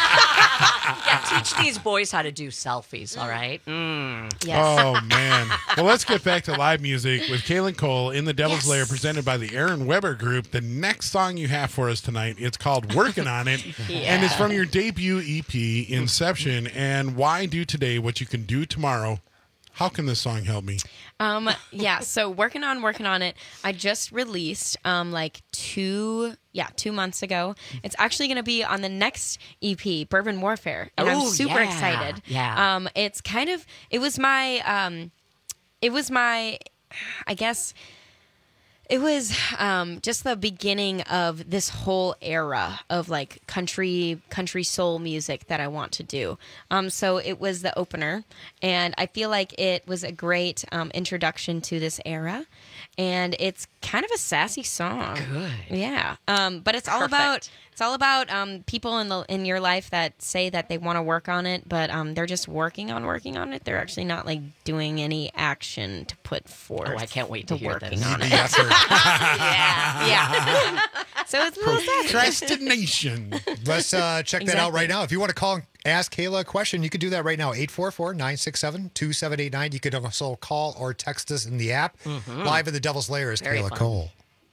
Speaker 15: Yeah, teach these boys how to do selfies, all right? Mm.
Speaker 16: Yes.
Speaker 14: Oh, man. Well, let's get back to live music with Kaylin Cole in the Devil's
Speaker 15: Yes.
Speaker 14: Lair, presented by the Aaron Weber Group. The next song you have for us tonight, it's called Working on It, and it's from your debut E P, Inception. And why do today what you can do tomorrow? How can this song help me?
Speaker 16: Um, yeah, so working on working on it. I just released um like two yeah, two months ago. It's actually gonna be on the next E P, Bourbon Warfare. And I'm
Speaker 15: Oh,
Speaker 16: super
Speaker 15: yeah.
Speaker 16: excited.
Speaker 15: Yeah.
Speaker 16: Um, it's kind of it was my um it was my I guess it was um, just the beginning of this whole era of like country country soul music that I want to do. Um, so it was the opener, and I feel like it was a great um, introduction to this era. And it's kind of a sassy song.
Speaker 15: Good.
Speaker 16: Yeah. Um, but it's all
Speaker 15: Perfect.
Speaker 16: about it's all about um, people in the in your life that say that they want to work on it, but um, they're just working on working on it. They're actually not like doing any action to put forth.
Speaker 15: Oh, I can't wait to hear
Speaker 16: working
Speaker 15: this.
Speaker 16: on it.
Speaker 11: The effort.
Speaker 16: yeah. Yeah. So it's a little sassy.
Speaker 14: Procrastination.
Speaker 11: Let's uh, check that out
Speaker 16: Exactly.
Speaker 11: right now. If you want to call and ask Kayla a question, you can do that right now. eight four four, nine six seven, two seven eight nine. You could also call or text us in the app.
Speaker 15: Mhm.
Speaker 11: Live in the Devil's Lair is
Speaker 15: Very
Speaker 11: Kayla
Speaker 15: fun.
Speaker 11: Cole.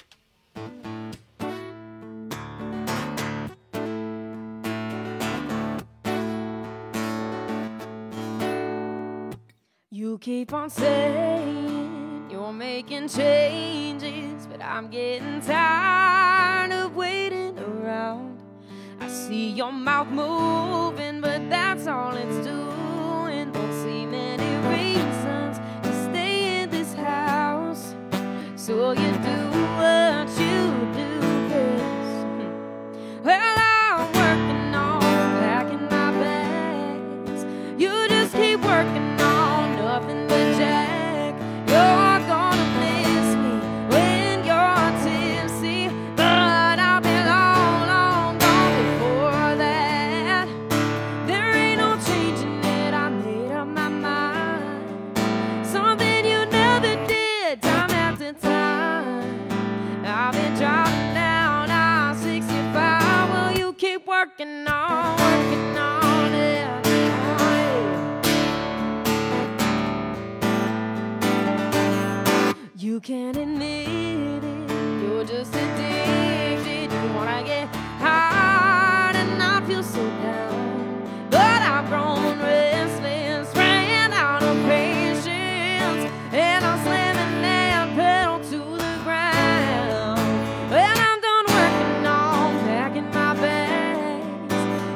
Speaker 17: You keep on saying you're making changes, but I'm getting tired of waiting around. I see your mouth moving, but that's all it's doing. Don't see many reasons to stay in this house, so you do what you do best. Well, I'm working on packing my bags. You just keep working on nothing but jack. You're gonna miss me when you're tipsy, but I'll be long, long gone before that. There ain't no changing it, I made up my mind. Something you never did time after time.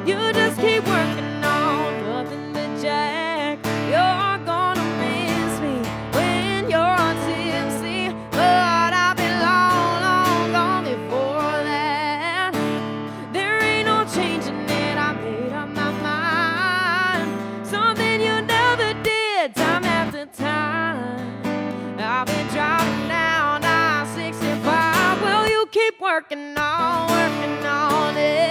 Speaker 17: You just keep working on nothing but Jack. You're gonna miss me when you're tipsy, but I've been long, long gone before that. There ain't no changing it, I made up my mind. Something you never did, time after time. I've been driving down I sixty-five. Well, you keep working on, working on it.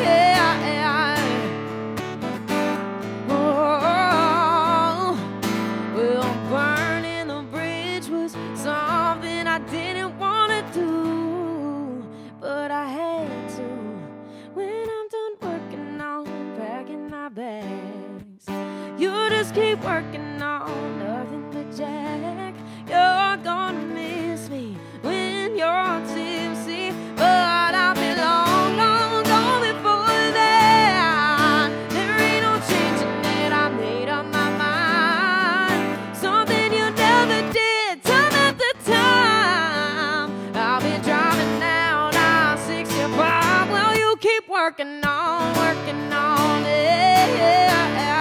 Speaker 17: Oh, well, burning the bridge was something I didn't want to do, but I had to. When I'm done working on packing my bags, you just keep working on nothing but Jack. You're gonna miss me when you're tipsy, but I'll be long, long gone before that. There ain't no changing it, I made up my mind. Something you never did, time after time. I'll be driving down I sixty-five. Well, you keep working on, working on it.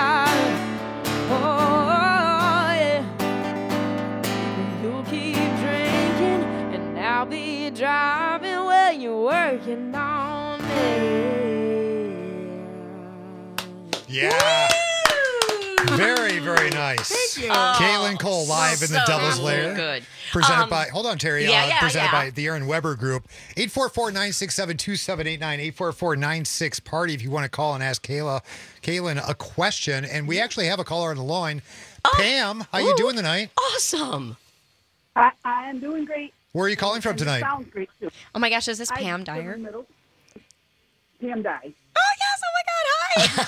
Speaker 17: Oh, yeah. You'll keep drinking, and I'll be driving when you're working on it.
Speaker 11: Yeah. Very, very nice.
Speaker 15: Thank you.
Speaker 11: Caitlin Cole live
Speaker 15: so,
Speaker 11: in the Devil's
Speaker 15: so
Speaker 11: Lair.
Speaker 15: good.
Speaker 11: Presented
Speaker 15: Um,
Speaker 11: by, hold on, Terry.
Speaker 15: yeah,
Speaker 11: uh,
Speaker 15: yeah,
Speaker 11: presented
Speaker 15: yeah.
Speaker 11: by the Aaron Weber Group. eight four four, nine six seven, two seven eight nine, eight four four, nine six party if you want to call and ask Kayla, Kaylin a question. And we actually have a caller on the line. Pam, how you doing tonight?
Speaker 15: Awesome.
Speaker 4: I, I am doing great.
Speaker 11: Where are you calling from
Speaker 4: And it
Speaker 11: tonight?
Speaker 4: Sounds great too.
Speaker 16: Oh my gosh, is this
Speaker 4: I
Speaker 16: Pam
Speaker 4: live in
Speaker 16: Dyer?
Speaker 4: the middle. Pam Dye.
Speaker 16: Oh yes! Oh my God!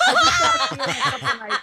Speaker 16: Hi.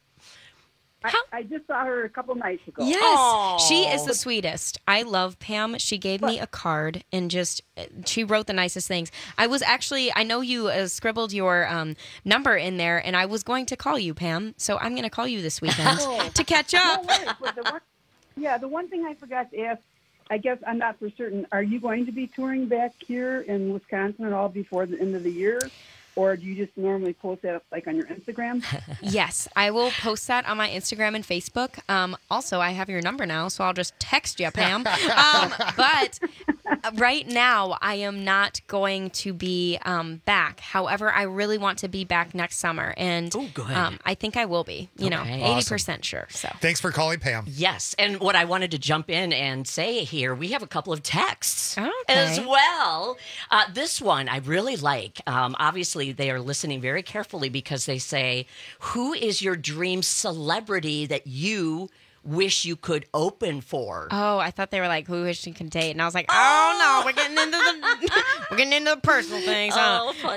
Speaker 4: I, I just saw her a couple nights ago.
Speaker 16: Yes, she is the sweetest. I love Pam. She gave me a card and just she wrote the nicest things. I was actually, I know you uh, scribbled your um, number in there, and I was going to call you, Pam. So I'm going to call you this weekend
Speaker 4: Oh.
Speaker 16: to catch up.
Speaker 4: No worries, but the one, yeah, the one thing I forgot to ask, I guess I'm not for certain, are you going to be touring back here in Wisconsin at all before the end of the year? Or do you just normally post that like on your Instagram?
Speaker 16: Yes, I will post that on my Instagram and Facebook. Um, also, I have your number now, so I'll just text you, Pam. um, but right now, I am not going to be um, back. However, I really want to be back next summer, and
Speaker 15: Ooh, good.
Speaker 16: Um, I think I will be. You know,
Speaker 15: Okay.
Speaker 16: eighty percent sure. So
Speaker 11: Thanks for calling, Pam.
Speaker 15: Yes, and what I wanted to jump in and say here, we have a couple of texts
Speaker 16: Okay.
Speaker 15: as well. Uh, this one I really like. Um, obviously, they are listening very carefully because they say, "Who is your dream celebrity that you wish you could open for?"
Speaker 16: Oh, I thought they were like, who wish you could date? And I was like, oh, no, we're getting into the we're getting into the personal things.
Speaker 15: Oh,
Speaker 16: huh?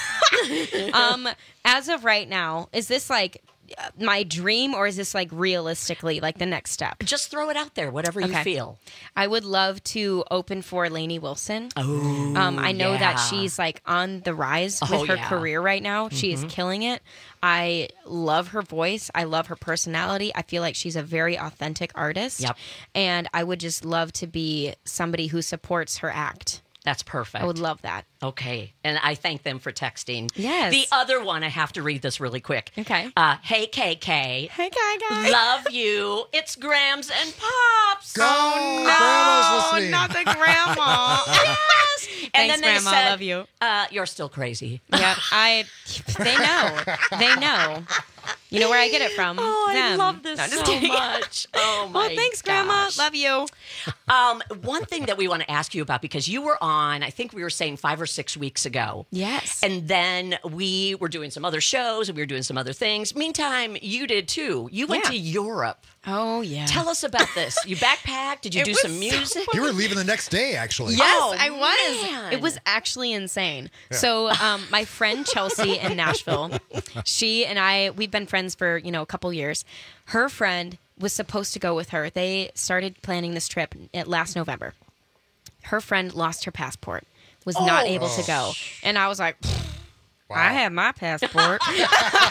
Speaker 15: funny.
Speaker 16: No. um, as of right now, is this like uh, my dream, or is this like realistically like the next step?
Speaker 15: Just throw it out there, whatever you
Speaker 16: Okay.
Speaker 15: feel.
Speaker 16: I would love to open for Lainey Wilson.
Speaker 15: Oh,
Speaker 16: Um, I know that
Speaker 15: yeah.
Speaker 16: she's like on the rise with
Speaker 15: Oh,
Speaker 16: her
Speaker 15: yeah.
Speaker 16: career right now. She is
Speaker 15: Mhm.
Speaker 16: killing it. I love her voice. I love her personality. I feel like she's a very authentic artist.
Speaker 15: Yep.
Speaker 16: And I would just love to be somebody who supports her act.
Speaker 15: That's perfect.
Speaker 16: I would love that.
Speaker 15: Okay, and I thank them for texting.
Speaker 16: Yes.
Speaker 15: The other one, I have to read this really quick.
Speaker 16: Okay.
Speaker 15: Uh, hey, K K.
Speaker 16: Hey, K K.
Speaker 15: Love you. It's Grams and Pops.
Speaker 11: Go,
Speaker 15: oh,
Speaker 11: Grandma's listening.
Speaker 16: not the grandma.
Speaker 15: yes. And
Speaker 16: Thanks,
Speaker 15: then they
Speaker 16: Grandma.
Speaker 15: said,
Speaker 16: Love you.
Speaker 15: Uh, you're still crazy.
Speaker 16: Yeah, I. They know. They know. You know where I get it from?
Speaker 15: Oh, I
Speaker 16: Them.
Speaker 15: love this
Speaker 16: No, just
Speaker 15: so
Speaker 16: kidding.
Speaker 15: much. Oh, my
Speaker 16: Well, thanks, Grandma.
Speaker 15: gosh.
Speaker 16: Love you.
Speaker 15: Um, one thing that we want to ask you about, because you were on, I think we were saying five or six weeks ago.
Speaker 16: Yes.
Speaker 15: And then we were doing some other shows and we were doing some other things. Meantime, you did too. You went
Speaker 16: Yeah.
Speaker 15: to Europe.
Speaker 16: Oh, yeah.
Speaker 15: Tell us about this. You backpacked? Did you
Speaker 16: It
Speaker 15: do
Speaker 16: was
Speaker 15: some
Speaker 16: so
Speaker 15: music?
Speaker 11: You were leaving the next day, actually.
Speaker 16: Yes,
Speaker 15: Oh,
Speaker 16: I was.
Speaker 15: man.
Speaker 16: It was actually insane.
Speaker 11: Yeah.
Speaker 16: So, um, my friend Chelsea in Nashville, she and I, we've been friends for, you know, a couple years. Her friend was supposed to go with her. They started planning this trip at last November. Her friend lost her passport, was not
Speaker 15: Oh.
Speaker 16: able to go. And I was like,
Speaker 11: Wow.
Speaker 16: I have my passport. so,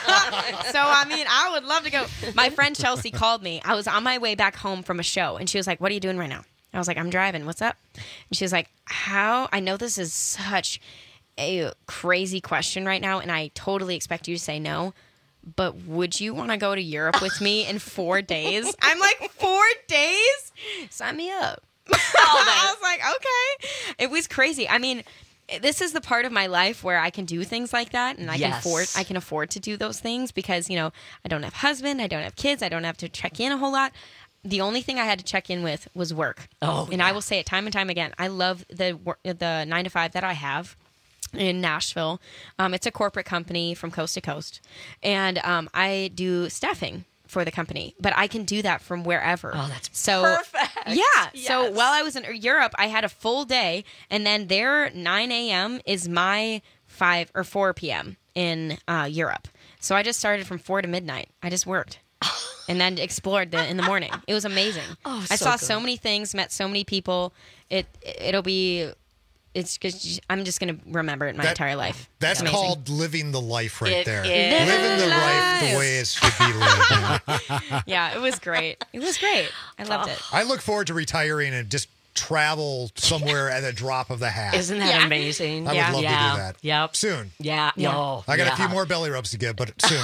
Speaker 16: I mean, I would love to go. My friend Chelsea called me. I was on my way back home from a show, and she was like, what are you doing right now? I was like, I'm driving. What's up? And she was like, how? I know this is such a crazy question right now, and I totally expect you to say no. But would you want to go to Europe with me in four days? I'm like, four days? Sign me up. I was like, okay. It was crazy. I mean, this is the part of my life where I can do things like that, and I
Speaker 15: Yes.
Speaker 16: can afford I can afford to do those things because, you know, I don't have husband, I don't have kids, I don't have to check in a whole lot. The only thing I had to check in with was work.
Speaker 15: Oh,
Speaker 16: and I will say it time and time again. I love the wor- the nine to five that I have in Nashville. Um, it's a corporate company from coast to coast, and um, I do staffing for the company, but I can do that from wherever.
Speaker 15: Oh, that's
Speaker 16: so
Speaker 15: perfect.
Speaker 16: Yeah. So
Speaker 15: Yes.
Speaker 16: while I was in Europe, I had a full day, and then their nine a.m. is my five or four p.m. in uh, Europe. So I just started from four to midnight. I just worked. And then explored the, in the morning. It was amazing.
Speaker 15: Oh,
Speaker 16: I
Speaker 15: so
Speaker 16: saw
Speaker 15: good.
Speaker 16: so many things, met so many people. It it'll be. It's just, I'm just gonna remember it my
Speaker 11: That-
Speaker 16: entire life.
Speaker 11: That's
Speaker 16: It's amazing.
Speaker 11: called living the life right
Speaker 16: It
Speaker 11: there.
Speaker 16: is.
Speaker 11: Living the life the way it should be lived.
Speaker 16: Yeah, it was great. It was great. I loved it.
Speaker 11: I look forward to retiring and just travel somewhere at a drop of the hat.
Speaker 15: Isn't that
Speaker 16: Yeah.
Speaker 15: amazing?
Speaker 11: I would
Speaker 15: yeah.
Speaker 11: love
Speaker 15: yeah.
Speaker 11: to do that.
Speaker 15: Yep.
Speaker 11: Soon.
Speaker 15: Yeah.
Speaker 16: Yeah.
Speaker 15: No.
Speaker 11: I got
Speaker 15: yeah.
Speaker 11: a few more belly rubs to give, but soon.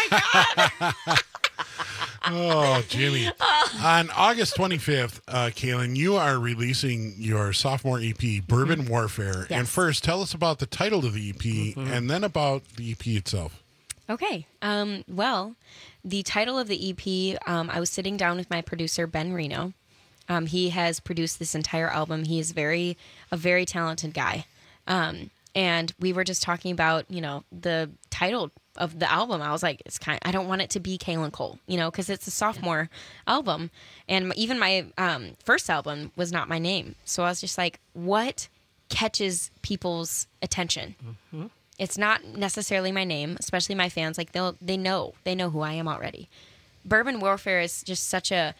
Speaker 14: Oh, Jimmy. On August twenty-fifth, uh, Kaylin, you are releasing your sophomore E P, Bourbon Warfare.
Speaker 16: Yes.
Speaker 14: And first, tell us about the title of the E P and then about the E P itself.
Speaker 16: Okay. Um, well, the title of the E P, um, I was sitting down with my producer, Ben Reno. Um, he has produced this entire album. He is very, a very talented guy. Um, and we were just talking about, you know, the title of the album. I was like, it's kind I don't want it to be Kaylin Cole, you know, because it's a sophomore album. And even my um, first album was not my name. So I was just like, what catches people's attention?
Speaker 15: Mhm.
Speaker 16: It's not necessarily my name, especially my fans. Like they'll they know they know who I am already. Bourbon Warfare is just such a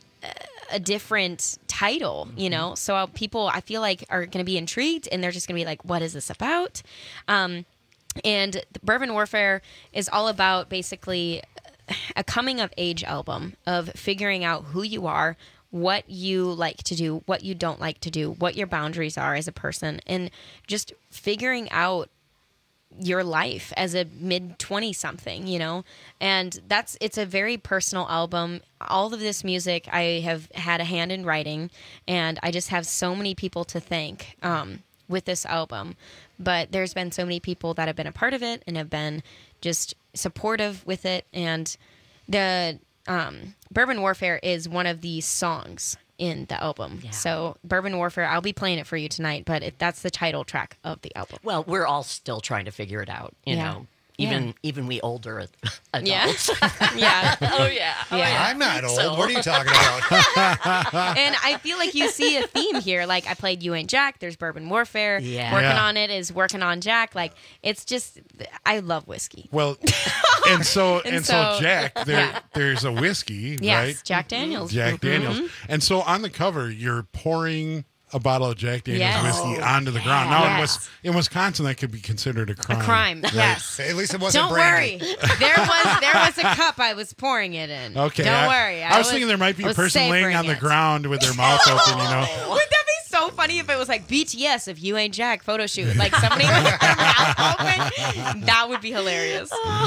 Speaker 16: a different title, you know. So people I feel like are going to be intrigued, and they're just going to be like, "What is this about?" Um, and the Bourbon Warfare is all about basically a coming of age album of figuring out who you are, what you like to do, what you don't like to do, what your boundaries are as a person, and just figuring out your life as a mid twenty something, you know. And that's it's a very personal album. All of this music I have had a hand in writing, and I just have so many people to thank um, with this album. But there's been so many people that have been a part of it and have been just supportive with it. And the um, Bourbon Warfare is one of the songs in the album.
Speaker 15: Yeah.
Speaker 16: So Bourbon Warfare, I'll be playing it for you tonight, but it, that's the title track of the album.
Speaker 15: Well, we're all still trying to figure it out, you
Speaker 16: Yeah.
Speaker 15: know. Even
Speaker 16: Yeah.
Speaker 15: even we older ad-
Speaker 16: Yeah.
Speaker 15: adults.
Speaker 16: Yeah.
Speaker 15: Oh yeah. Oh, yeah.
Speaker 11: I'm not old.
Speaker 15: So-
Speaker 11: What are you talking about?
Speaker 16: And I feel like you see a theme here. Like I played You Ain't Jack. There's Bourbon Warfare.
Speaker 15: Yeah.
Speaker 16: Working
Speaker 14: Yeah.
Speaker 16: on it is working on Jack. Like it's just, I love whiskey.
Speaker 14: Well, and so and,
Speaker 16: And
Speaker 14: so,
Speaker 16: so-
Speaker 14: Jack, there
Speaker 16: yeah.
Speaker 14: there's a whiskey,
Speaker 16: Yes,
Speaker 14: right?
Speaker 16: Jack Daniels.
Speaker 14: Jack
Speaker 16: Mhm.
Speaker 14: Daniels. And so on the cover, you're pouring a bottle of Jack Daniels
Speaker 16: Yes.
Speaker 14: whiskey
Speaker 16: Oh,
Speaker 14: onto the ground. Now, in,
Speaker 16: yes.
Speaker 14: Wis- in Wisconsin, that could be considered a crime.
Speaker 16: A crime.
Speaker 14: right?
Speaker 16: Yes.
Speaker 11: At least it wasn't
Speaker 16: Don't
Speaker 11: brandy.
Speaker 16: worry. There was there was a cup I was pouring it in.
Speaker 14: Okay.
Speaker 16: Don't
Speaker 14: I,
Speaker 16: worry.
Speaker 14: I, was thinking there might be a
Speaker 16: was
Speaker 14: person laying
Speaker 16: savoring
Speaker 14: on the
Speaker 16: it.
Speaker 14: ground with their mouth open, you know.
Speaker 16: Wouldn't that be so funny if it was like B T S if You Ain't Jack photo shoot? Like somebody with their mouth open? That would be hilarious.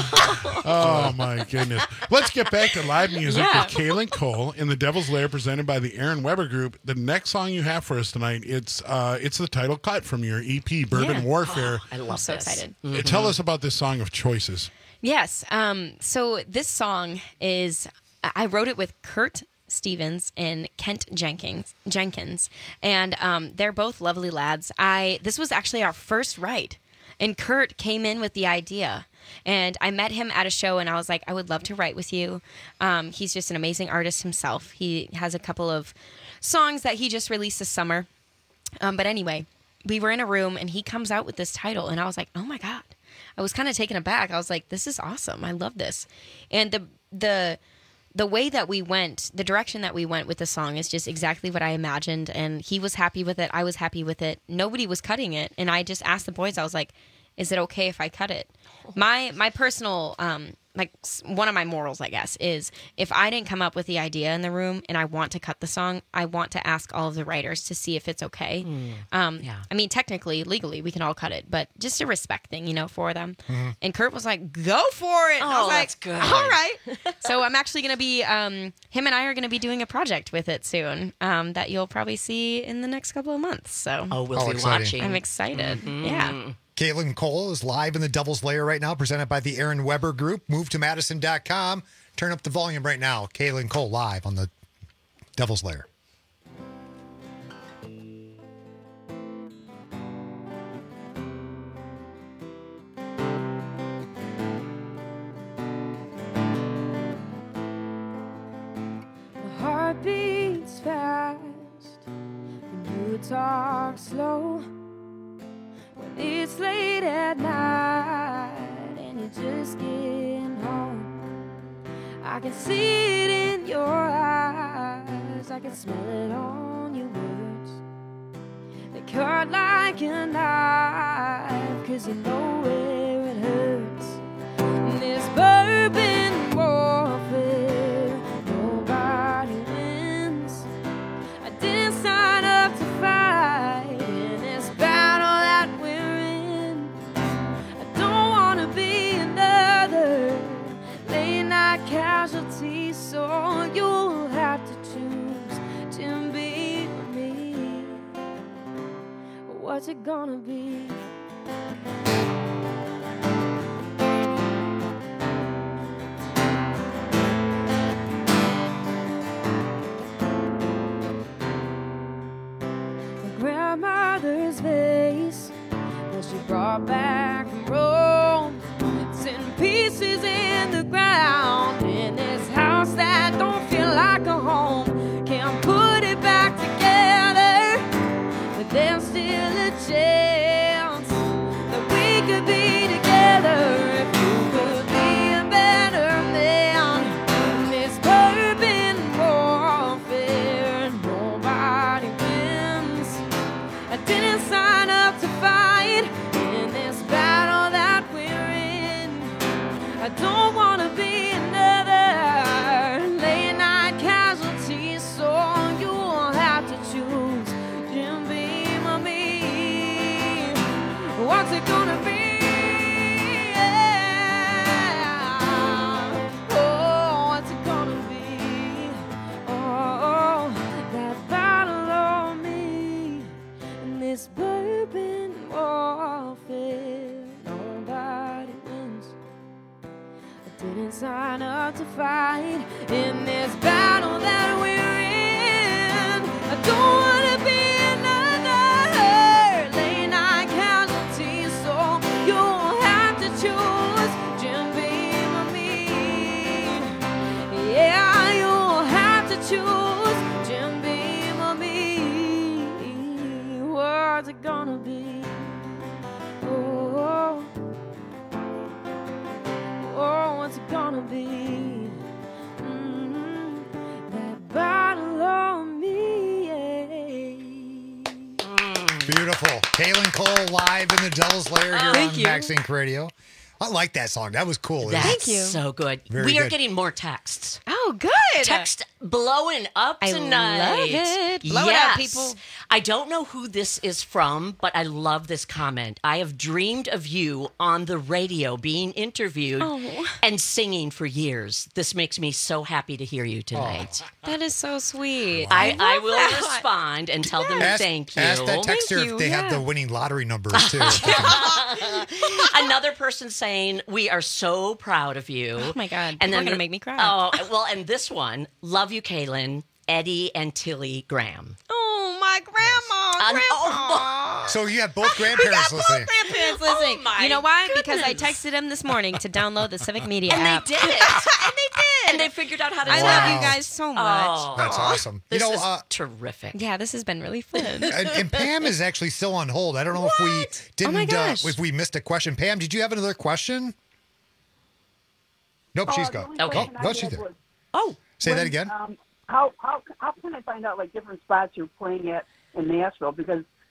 Speaker 14: Oh my goodness. Let's get back to live music
Speaker 16: Yeah.
Speaker 14: with Kaylin Cole in the Devil's Lair presented by the Aaron Weber Group. The next song you have for us tonight, it's uh, it's the title cut from your E P, Bourbon
Speaker 16: Yeah.
Speaker 14: Warfare.
Speaker 15: I love
Speaker 16: I'm so
Speaker 15: this.
Speaker 16: excited.
Speaker 14: Uh, Tell us about this song of choices.
Speaker 16: Yes. Um, so this song is, I wrote it with Kurt Stevens and Kent Jenkins, Jenkins, and um, they're both lovely lads. I this was actually our first write, and Kurt came in with the idea, and I met him at a show, and I was like, I would love to write with you. Um, he's just an amazing artist himself. He has a couple of songs that he just released this summer. Um, but anyway, we were in a room, and he comes out with this title, and I was like, oh my God. I was kind of taken aback. I was like, this is awesome. I love this. And the the the way that we went, the direction that we went with the song is just exactly what I imagined. And he was happy with it. I was happy with it. Nobody was cutting it. And I just asked the boys, I was like, Is it okay if I cut it? My my personal um like s- one of my morals, I guess, is if I didn't come up with the idea in the room and I want to cut the song, I want to ask all of the writers to see if it's okay. Um,
Speaker 15: yeah.
Speaker 16: I mean, technically, legally, we can all cut it, but just a respect thing, you know, for them.
Speaker 15: Mhm.
Speaker 16: And Kurt was like, "Go for it!" And I
Speaker 15: Oh,
Speaker 16: was like,
Speaker 15: that's good.
Speaker 16: "All right." So I'm actually going to be, um, him and I are going to be doing a project with it soon um, that you'll probably see in the next couple of months. So
Speaker 15: Oh, we'll
Speaker 11: Oh,
Speaker 15: be
Speaker 11: exciting.
Speaker 15: watching.
Speaker 16: I'm excited.
Speaker 15: Mhm.
Speaker 16: Yeah.
Speaker 11: Caitlin Cole is live in the Devil's Lair right now, presented by the Aaron Weber Group. Move to Madison dot com. Turn up the volume right now. Caitlin Cole live on the Devil's Lair.
Speaker 17: My heart beats fast when you talk slow. When it's late at night and you're just getting home, I can see it in your eyes. I can smell it on your words. They cut like a knife, 'cause you know where it hurts. And this bourbon warfare, nobody wins. I didn't sign up to fight in this battle that we're in. I don't want to be another late night casualty, so you'll have to choose to be with me. What's it gonna be? My grandmother's vase that she brought back from Rome. It's in pieces in the ground in this house that don't feel like a home. Can't put it back together, but there's still a chance that we could be together if you could be a better man. This bourbon warfare, nobody wins. I didn't sign up to fight in this battle that we're in. I don't want to be another late night casualty, so you'll have to choose Jim Beam or me. What's it gonna be? Oh, what's it gonna be? Oh, that battle on me in this bourbon warfare, nobody wins. I didn't sign up to fight in this battle that we're in. I don't wanna be another late night casualty, so you'll have to choose Jim Beam or me. Yeah, you'll have to choose Jim Beam or me. What's it gonna be? Oh, oh, what's it gonna be? Mm, that battle on me.
Speaker 11: Beautiful. Kaylin Cole live in the Devil's Lair here
Speaker 15: Thank
Speaker 11: on
Speaker 15: you.
Speaker 11: Max Inc Radio. I like that song. That was cool. It was-
Speaker 15: That's so good.
Speaker 11: Very
Speaker 15: we are
Speaker 11: good.
Speaker 15: getting more texts.
Speaker 16: Oh, good.
Speaker 15: Text blowing up
Speaker 16: I
Speaker 15: tonight.
Speaker 16: love it. Blow it
Speaker 15: yes.
Speaker 16: up, people.
Speaker 15: I don't know who this is from, but I love this comment. I have dreamed of you on the radio being interviewed
Speaker 16: Oh.
Speaker 15: and singing for years. This makes me so happy to hear you tonight.
Speaker 16: That is so sweet.
Speaker 15: I, I
Speaker 16: love
Speaker 15: will
Speaker 16: that.
Speaker 15: respond and tell them
Speaker 11: Ask,
Speaker 15: thank you.
Speaker 11: ask that texter
Speaker 16: Thank
Speaker 11: if
Speaker 16: you,
Speaker 11: they have
Speaker 16: yeah.
Speaker 11: the winning lottery numbers too.
Speaker 15: Another person saying, we are so proud of you.
Speaker 16: Oh my God.
Speaker 15: And
Speaker 16: People are
Speaker 15: then
Speaker 16: gonna make me cry.
Speaker 15: Oh, well, and this one, love you, Kaylin, Eddie and Tilly Graham.
Speaker 16: Oh, my grandma.
Speaker 15: Un-
Speaker 16: Grandma.
Speaker 11: So you have both grandparents
Speaker 16: we got
Speaker 11: listening.
Speaker 16: both grandparents listening.
Speaker 15: Oh, my
Speaker 16: you know why? Because I
Speaker 15: goodness.
Speaker 16: texted them this morning to download the Civic Media
Speaker 15: And
Speaker 16: app.
Speaker 15: they did it.
Speaker 16: and they did.
Speaker 15: And they figured out how to
Speaker 16: I
Speaker 15: do
Speaker 16: love
Speaker 15: it.
Speaker 16: you guys so much.
Speaker 15: Oh,
Speaker 11: That's awesome.
Speaker 15: This
Speaker 11: you know,
Speaker 15: is
Speaker 11: uh,
Speaker 15: terrific.
Speaker 16: Yeah, this has been really fun.
Speaker 11: and, and Pam is actually still on hold. I don't know if we didn't,
Speaker 16: Oh my
Speaker 11: uh,
Speaker 16: gosh.
Speaker 11: if we missed a question. Pam, did you have another question? Nope,
Speaker 4: Oh,
Speaker 11: she's
Speaker 4: the
Speaker 11: gone.
Speaker 4: only
Speaker 11: Oh,
Speaker 4: question I
Speaker 11: no,
Speaker 4: had
Speaker 11: she's there.
Speaker 4: was,
Speaker 15: Oh,
Speaker 11: Say that
Speaker 4: when,
Speaker 11: again.
Speaker 4: Um, how how how can I find out like different spots you're playing at in Nashville? Because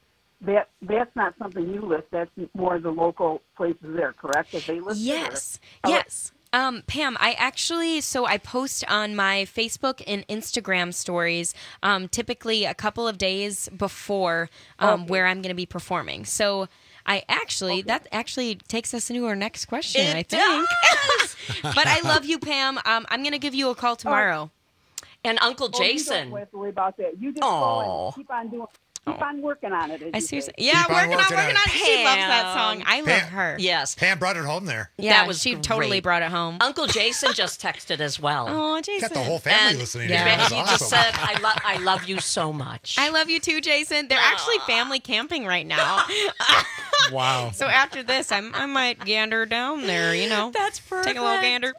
Speaker 4: that that's not something you list. That's more the local places there, correct? That they list.
Speaker 16: Yes.
Speaker 4: Or,
Speaker 16: yes. Um, Pam, I actually, so I post on my Facebook and Instagram stories, um, typically a couple of days before um,
Speaker 4: Okay.
Speaker 16: where I'm going to be performing. So I actually, that actually takes us into our next question,
Speaker 15: It
Speaker 16: I think. But I love you, Pam. Um, I'm going to give you a call tomorrow.
Speaker 15: And Uncle
Speaker 4: Oh, you
Speaker 15: Jason.
Speaker 4: don't have to worry about that. You just
Speaker 15: Aw.
Speaker 4: go and keep on doing. Keep on working on it. as
Speaker 16: I
Speaker 4: you
Speaker 16: seriously,
Speaker 4: say.
Speaker 16: yeah,
Speaker 11: Keep on
Speaker 16: working on,
Speaker 11: working
Speaker 16: working
Speaker 11: on
Speaker 16: on
Speaker 11: it.
Speaker 16: it. She loves that song. I love
Speaker 11: Pam-
Speaker 16: her.
Speaker 15: Yes.
Speaker 11: Pam brought it home there.
Speaker 16: Yeah,
Speaker 15: That was
Speaker 16: she totally
Speaker 15: great.
Speaker 16: brought it home.
Speaker 15: Uncle Jason just texted as well.
Speaker 16: Oh, Jason.
Speaker 11: Got the whole family
Speaker 15: And
Speaker 11: listening
Speaker 16: yeah.
Speaker 11: to you. That's
Speaker 15: He just
Speaker 11: awesome.
Speaker 15: said, I, lo- I love you so much.
Speaker 16: I love you too, Jason. They're actually family camping right now.
Speaker 14: Wow.
Speaker 16: So after this, I'm, I might gander down there, you know.
Speaker 15: That's perfect.
Speaker 16: Take a little gander.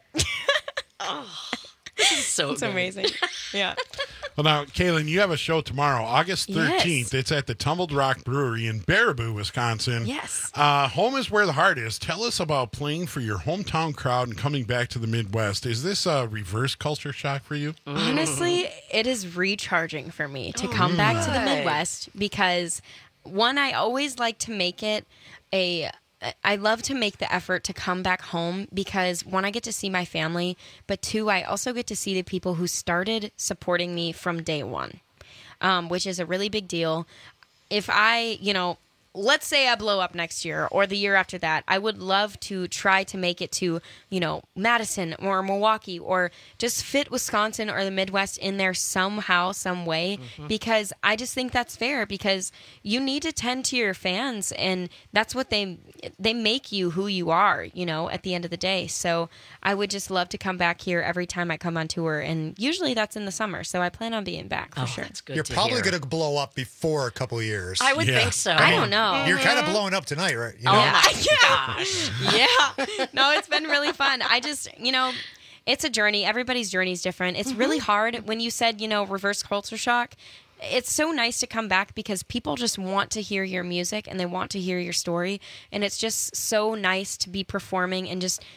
Speaker 15: This is so
Speaker 16: It's
Speaker 15: good.
Speaker 16: amazing. Yeah.
Speaker 14: Well, now, Kaylin, you have a show tomorrow, August thirteenth.
Speaker 16: Yes.
Speaker 14: It's at the Tumbled Rock Brewery in Baraboo, Wisconsin.
Speaker 16: Yes.
Speaker 14: Uh, home is where the heart is. Tell us about playing for your hometown crowd and coming back to the Midwest. Is this a reverse culture shock for you?
Speaker 16: Honestly, it is recharging for me to come back to the
Speaker 15: Good.
Speaker 16: Midwest because, one, I always like to make it a. I love to make the effort to come back home because, one, I get to see my family, but two, I also get to see the people who started supporting me from day one, um, which is a really big deal. If I, you know, let's say I blow up next year or the year after that, I would love to try to make it to, you know, Madison or Milwaukee or just fit Wisconsin or the Midwest in there somehow, some way, because I just think that's fair because you need to tend to your fans and that's what they, they make you who you are, you know, at the end of the day. So I would just love to come back here every time I come on tour. And usually that's in the summer. So I plan on being back for
Speaker 15: Oh,
Speaker 16: sure.
Speaker 15: that's good
Speaker 11: You're
Speaker 15: to
Speaker 11: probably
Speaker 15: hear.
Speaker 11: going to blow up before a couple of years.
Speaker 15: I would
Speaker 14: Yeah.
Speaker 15: think so.
Speaker 16: I don't know.
Speaker 11: You're kind of blowing up tonight, right? You
Speaker 15: Oh
Speaker 11: know?
Speaker 15: my gosh.
Speaker 16: Yeah. No, it's been really fun. I just, you know, it's a journey. Everybody's journey is different. It's really hard when you said, you know, reverse culture shock. It's so nice to come back because people just want to hear your music and they want to hear your story. And it's just so nice to be performing and just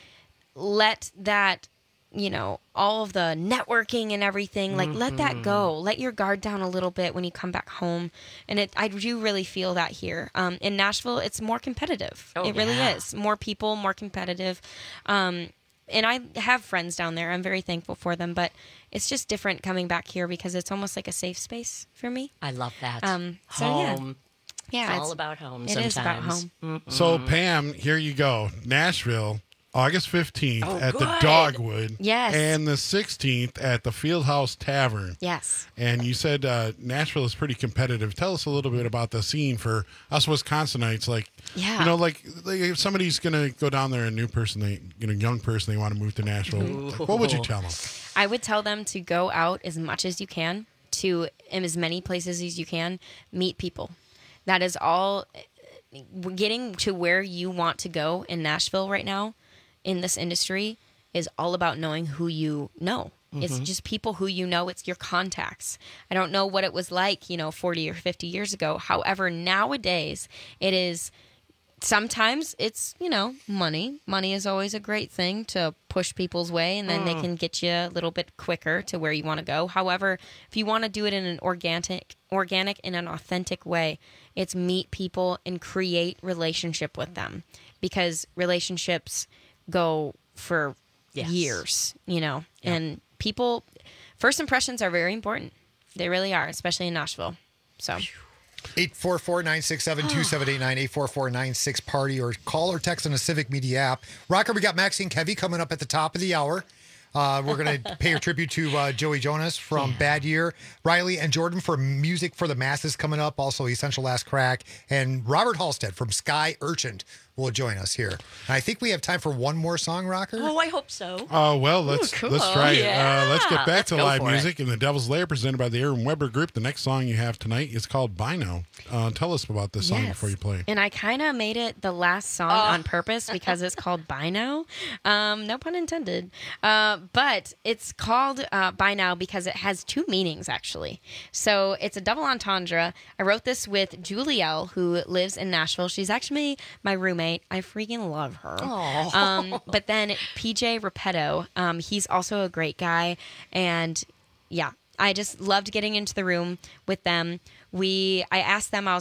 Speaker 16: let that, you know, all of the networking and everything, like let that go. Let your guard down a little bit when you come back home. And it, I do really feel that here. Um, in Nashville, it's more competitive.
Speaker 15: Oh,
Speaker 16: it really
Speaker 15: yeah.
Speaker 16: is. More people, more competitive. Um, and I have friends down there. I'm very thankful for them. But it's just different coming back here because it's almost like a safe space for me.
Speaker 15: I love that.
Speaker 16: Um, so, yeah.
Speaker 15: home.
Speaker 16: Yeah,
Speaker 15: It's all about home
Speaker 16: It is about
Speaker 15: sometimes.
Speaker 16: home.
Speaker 14: So, Pam, here you go. Nashville, August fifteenth
Speaker 15: Oh,
Speaker 14: at the
Speaker 15: good.
Speaker 14: Dogwood.
Speaker 16: Yes.
Speaker 14: And the sixteenth at the Fieldhouse Tavern.
Speaker 16: Yes.
Speaker 14: And you said uh, Nashville is pretty competitive. Tell us a little bit about the scene for us Wisconsinites. Like,
Speaker 16: Yeah.
Speaker 14: you know, like, like if somebody's going to go down there, a new person, they, you know, young person, they want to move to Nashville. Like, what would you tell them?
Speaker 16: I would tell them to go out as much as you can, to in as many places as you can, meet people. That is all. Getting to where you want to go in Nashville right now, in this industry, is all about knowing who you know. It's just people who you know. It's your contacts. I don't know what it was like, you know, forty or fifty years ago. However, nowadays, it is... Sometimes it's, you know, money. Money is always a great thing to push people's way, and then they can get you a little bit quicker to where you want to go. However, if you want to do it in an organic, organic and an authentic way, it's meet people and create relationship with them, because relationships go for
Speaker 15: Yes.
Speaker 16: years, you know, and people, first impressions are very important. They really are, especially in Nashville. So.
Speaker 11: eight four four, nine six seven, two seven eight nine, eight four four, nine six party, or call or text on the Civic Media app. Rocker, we got Maxine Kevy coming up at the top of the hour. Uh, we're going to pay a tribute to uh, Joey Jonas from Bad Year. Riley and Jordan for Music for the Masses coming up. Also, Essential Last Crack. And Robert Halstead from Sky Urchin will join us here. And I think we have time for one more song, Rocker.
Speaker 15: Oh, I hope so.
Speaker 14: Oh, well, let's
Speaker 15: cool.
Speaker 14: let's try it.
Speaker 15: Yeah.
Speaker 14: Uh, let's get back
Speaker 15: Let's
Speaker 14: to
Speaker 15: go
Speaker 14: live
Speaker 15: for it.
Speaker 14: music. And the Devil's Lair, presented by the Aaron Weber Group. The next song you have tonight is called Bino. Uh, tell us about this song
Speaker 16: Yes.
Speaker 14: before you play.
Speaker 16: And I kind of made it the last song
Speaker 15: Oh.
Speaker 16: on purpose because it's called By Now. Um, no pun intended. Uh, but it's called uh, By Now because it has two meanings, actually. So it's a double entendre. I wrote this with Julielle, who lives in Nashville. She's actually my roommate. I freaking love her.
Speaker 15: Aw.
Speaker 16: Um, but then P J Repetto, um, he's also a great guy. And yeah, I just loved getting into the room with them. We, I asked them, I was like,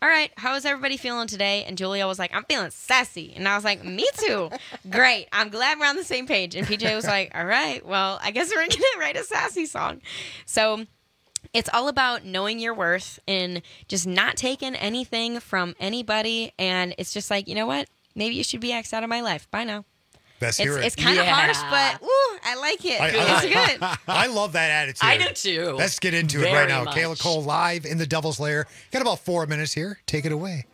Speaker 16: all right, how is everybody feeling today? And Julia was like, I'm feeling sassy. And I was like, me too. Great. I'm glad we're on the same page. And P J was like, all right, well, I guess we're going to write a sassy song. So it's all about knowing your worth and just not taking anything from anybody. And it's just like, you know what? Maybe you should be X'd out of my life. Bye now.
Speaker 11: Best
Speaker 16: it's
Speaker 11: hear it.
Speaker 16: It's kind of
Speaker 15: Yeah.
Speaker 16: harsh, but ooh, I like it.
Speaker 11: I,
Speaker 16: it's
Speaker 11: I,
Speaker 16: good.
Speaker 11: I love that attitude.
Speaker 15: I do too.
Speaker 11: Let's get into it
Speaker 15: Very
Speaker 11: right now.
Speaker 15: much.
Speaker 11: Kayla Cole live in the Devil's Lair. Got about four minutes here. Take it away.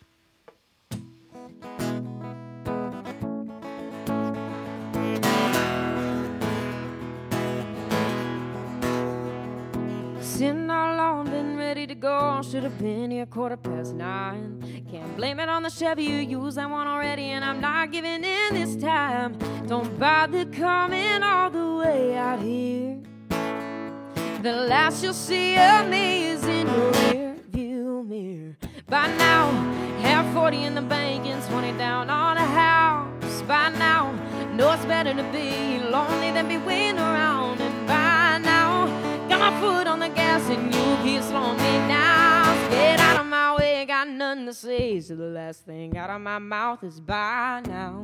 Speaker 17: Sitting all alone, been ready to go. Should have been here quarter past nine. Can't blame it on the Chevy you use. I want already, and I'm not giving in this time. Don't bother coming all the way out here. The last you'll see of me is in your rear view mirror. By now, have forty in the bank and twenty down on a house. By now, know it's better to be lonely than be waiting around. And by now, got my foot on the gas and you keep slowing me down. Get out of my way, got nothing to say. So the last thing out of my mouth is bye now.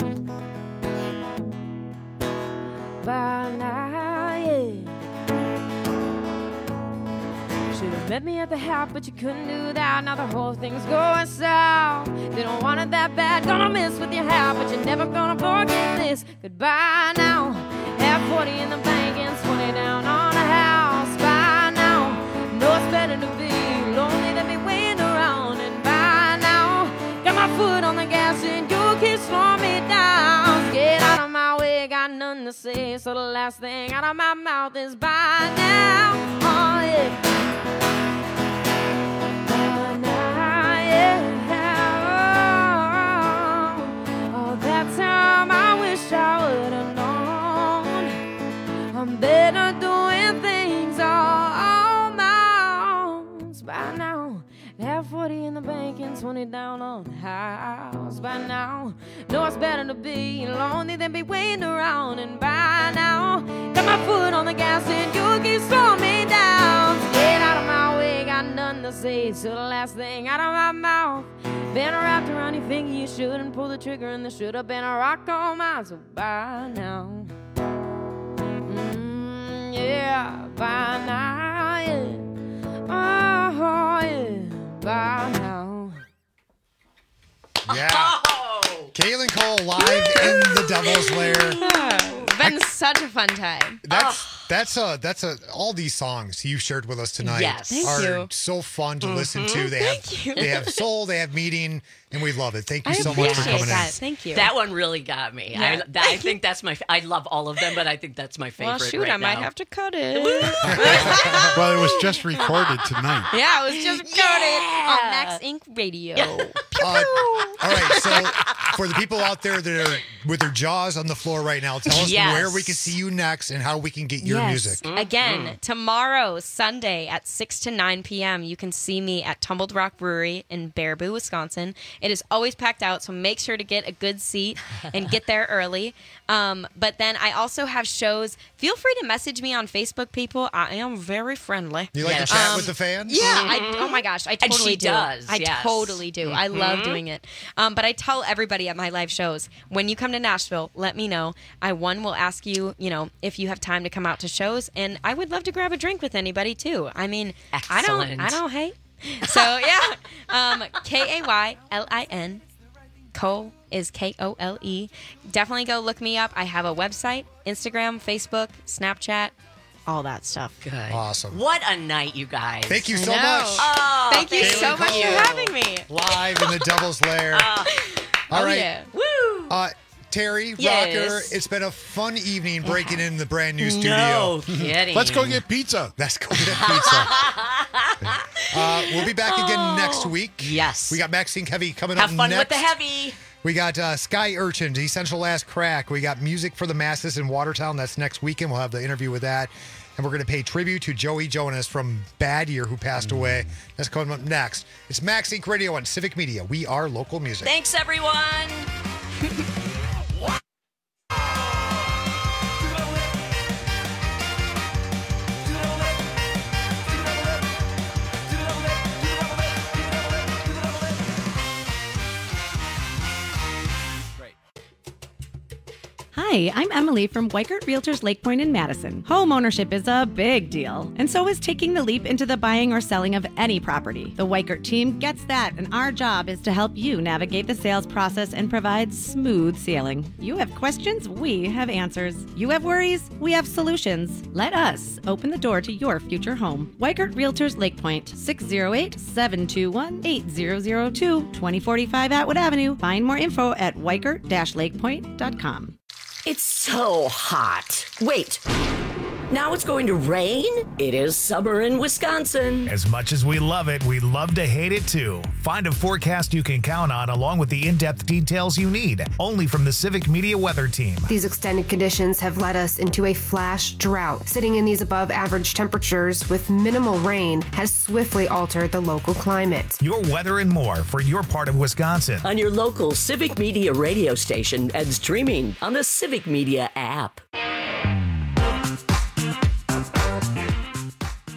Speaker 17: Bye now, yeah. Should've met me at the house, but you couldn't do that. Now the whole thing's going south. They don't want it that bad, gonna miss with your hat, but you're never gonna forget this. Goodbye now. Have forty in the bank and twenty down on a house. By now, know it's better to be lonely than be waiting around. And by now, got my foot on the gas and you keep slowing me down. Get out of my way, got nothing to say. So the last thing out of my mouth is bye now. Oh yeah. Time I wish I would have known I'm better doing things all on my own. By now, have forty in the bank and twenty down on the house. By now, know it's better to be lonely than be waiting around. And by now, got my foot on the gas and you keep slowing me down. So get out of my way, got nothing to say. So the last thing out of my mouth been wrapped around your finger, you shouldn't pull the trigger, and there should have been a rock on mine. So bye now. Mm, yeah, bye now, yeah. Oh, yeah, bye now.
Speaker 11: Yeah. Kaylin Cole live in the Devil's Lair.
Speaker 16: Been such a fun time.
Speaker 11: That's that's a that's a all these songs you shared with us tonight
Speaker 16: Yes. Thank
Speaker 11: are
Speaker 16: you.
Speaker 11: so fun to listen to.
Speaker 16: Mhm.
Speaker 11: They have
Speaker 16: Thank you.
Speaker 11: they have soul, they have meaning, and we love it. Thank you
Speaker 15: I
Speaker 11: so much for
Speaker 15: appreciate
Speaker 11: coming
Speaker 15: that.
Speaker 11: in.
Speaker 16: Thank you.
Speaker 15: That one really got me.
Speaker 16: Yeah.
Speaker 15: I, that, I think that's my. I love all of them, but I think that's my favorite.
Speaker 16: Well, shoot,
Speaker 15: right
Speaker 16: I might
Speaker 15: now.
Speaker 16: have to cut it.
Speaker 14: Well, it was just recorded tonight.
Speaker 16: Yeah, it was just recorded on Max Incorporated. Radio.
Speaker 11: Uh, all right, so for the people out there that are with their jaws on the floor right now, tell us
Speaker 16: Yes.
Speaker 11: where we can see you next and how we can get your
Speaker 16: Yes.
Speaker 11: music.
Speaker 16: Again, tomorrow, Sunday at six to nine p.m., you can see me at Tumbled Rock Brewery in Baraboo, Wisconsin. It is always packed out, so make sure to get a good seat and get there early. Um, but then I also have shows. Feel free to message me on Facebook, people. I am very friendly.
Speaker 11: You like
Speaker 16: Yes.
Speaker 11: to chat
Speaker 16: Um,
Speaker 11: with the fans?
Speaker 16: Yeah. I, oh, my gosh. I
Speaker 15: And
Speaker 16: totally
Speaker 15: she
Speaker 16: do.
Speaker 15: does,
Speaker 16: I
Speaker 15: yes.
Speaker 16: totally do. I love
Speaker 15: Mhm.
Speaker 16: doing it. Um, but I tell everybody at my live shows, when you come to Nashville, let me know. I, one, will ask you, you know, if you have time to come out to shows. And I would love to grab a drink with anybody, too. I mean, I don't,
Speaker 15: Excellent.
Speaker 16: I don't hate. So, yeah. Um, K A Y L I N. Cole is K O L E. Definitely go look me up. I have a website, Instagram, Facebook, Snapchat, all that stuff.
Speaker 15: Good.
Speaker 11: Awesome.
Speaker 15: What a night, you guys.
Speaker 11: Thank you
Speaker 16: I
Speaker 11: so
Speaker 16: know.
Speaker 11: much.
Speaker 15: Oh,
Speaker 16: Thank you
Speaker 11: Kaylin
Speaker 16: so much
Speaker 11: Cole.
Speaker 16: for having me.
Speaker 11: Live in the Devil's Lair.
Speaker 15: Uh,
Speaker 11: All
Speaker 16: oh,
Speaker 11: right.
Speaker 16: yeah.
Speaker 15: Woo!
Speaker 11: Uh, Terry,
Speaker 15: Yes.
Speaker 11: Rocker, it's been a fun evening breaking in the brand new studio.
Speaker 15: No kidding.
Speaker 14: Let's go get pizza.
Speaker 11: Let's go get pizza. uh, we'll be back again next week.
Speaker 15: Yes.
Speaker 11: We got Maxine Heavy coming
Speaker 15: Have
Speaker 11: up
Speaker 15: fun
Speaker 11: next.
Speaker 15: with the heavy.
Speaker 11: We got uh, Sky Urchins, Essential Last Crack. We got Music for the Masses in Watertown. That's next weekend. We'll have the interview with that. And we're going to pay tribute to Joey Jonas from Bad Year, who passed away. That's coming up next. It's Max Inc Radio on Civic Media. We are local music.
Speaker 15: Thanks, everyone.
Speaker 5: Hi, I'm Emily from Weikert Realtors Lake Point in Madison. Home ownership is a big deal, and so is taking the leap into the buying or selling of any property. The Weikert team gets that, and our job is to help you navigate the sales process and provide smooth sailing. You have questions, we have answers. You have worries, we have solutions. Let us open the door to your future home. Weikert Realtors Lake Point, six oh eight, seven two one, eight zero zero two, twenty forty-five Atwood Avenue. Find more info at weikert dash lake point dot com.
Speaker 15: It's so hot. Wait. Now it's going to rain? It is summer in Wisconsin.
Speaker 6: As much as we love it, we love to hate it too. Find a forecast you can count on along with the in-depth details you need. Only from the Civic Media Weather Team.
Speaker 23: These extended conditions have led us into a flash drought. Sitting in these above average temperatures with minimal rain has swiftly altered the local climate.
Speaker 6: Your weather and more for your part of Wisconsin.
Speaker 15: On your local Civic Media radio station and streaming on the Civic Media app.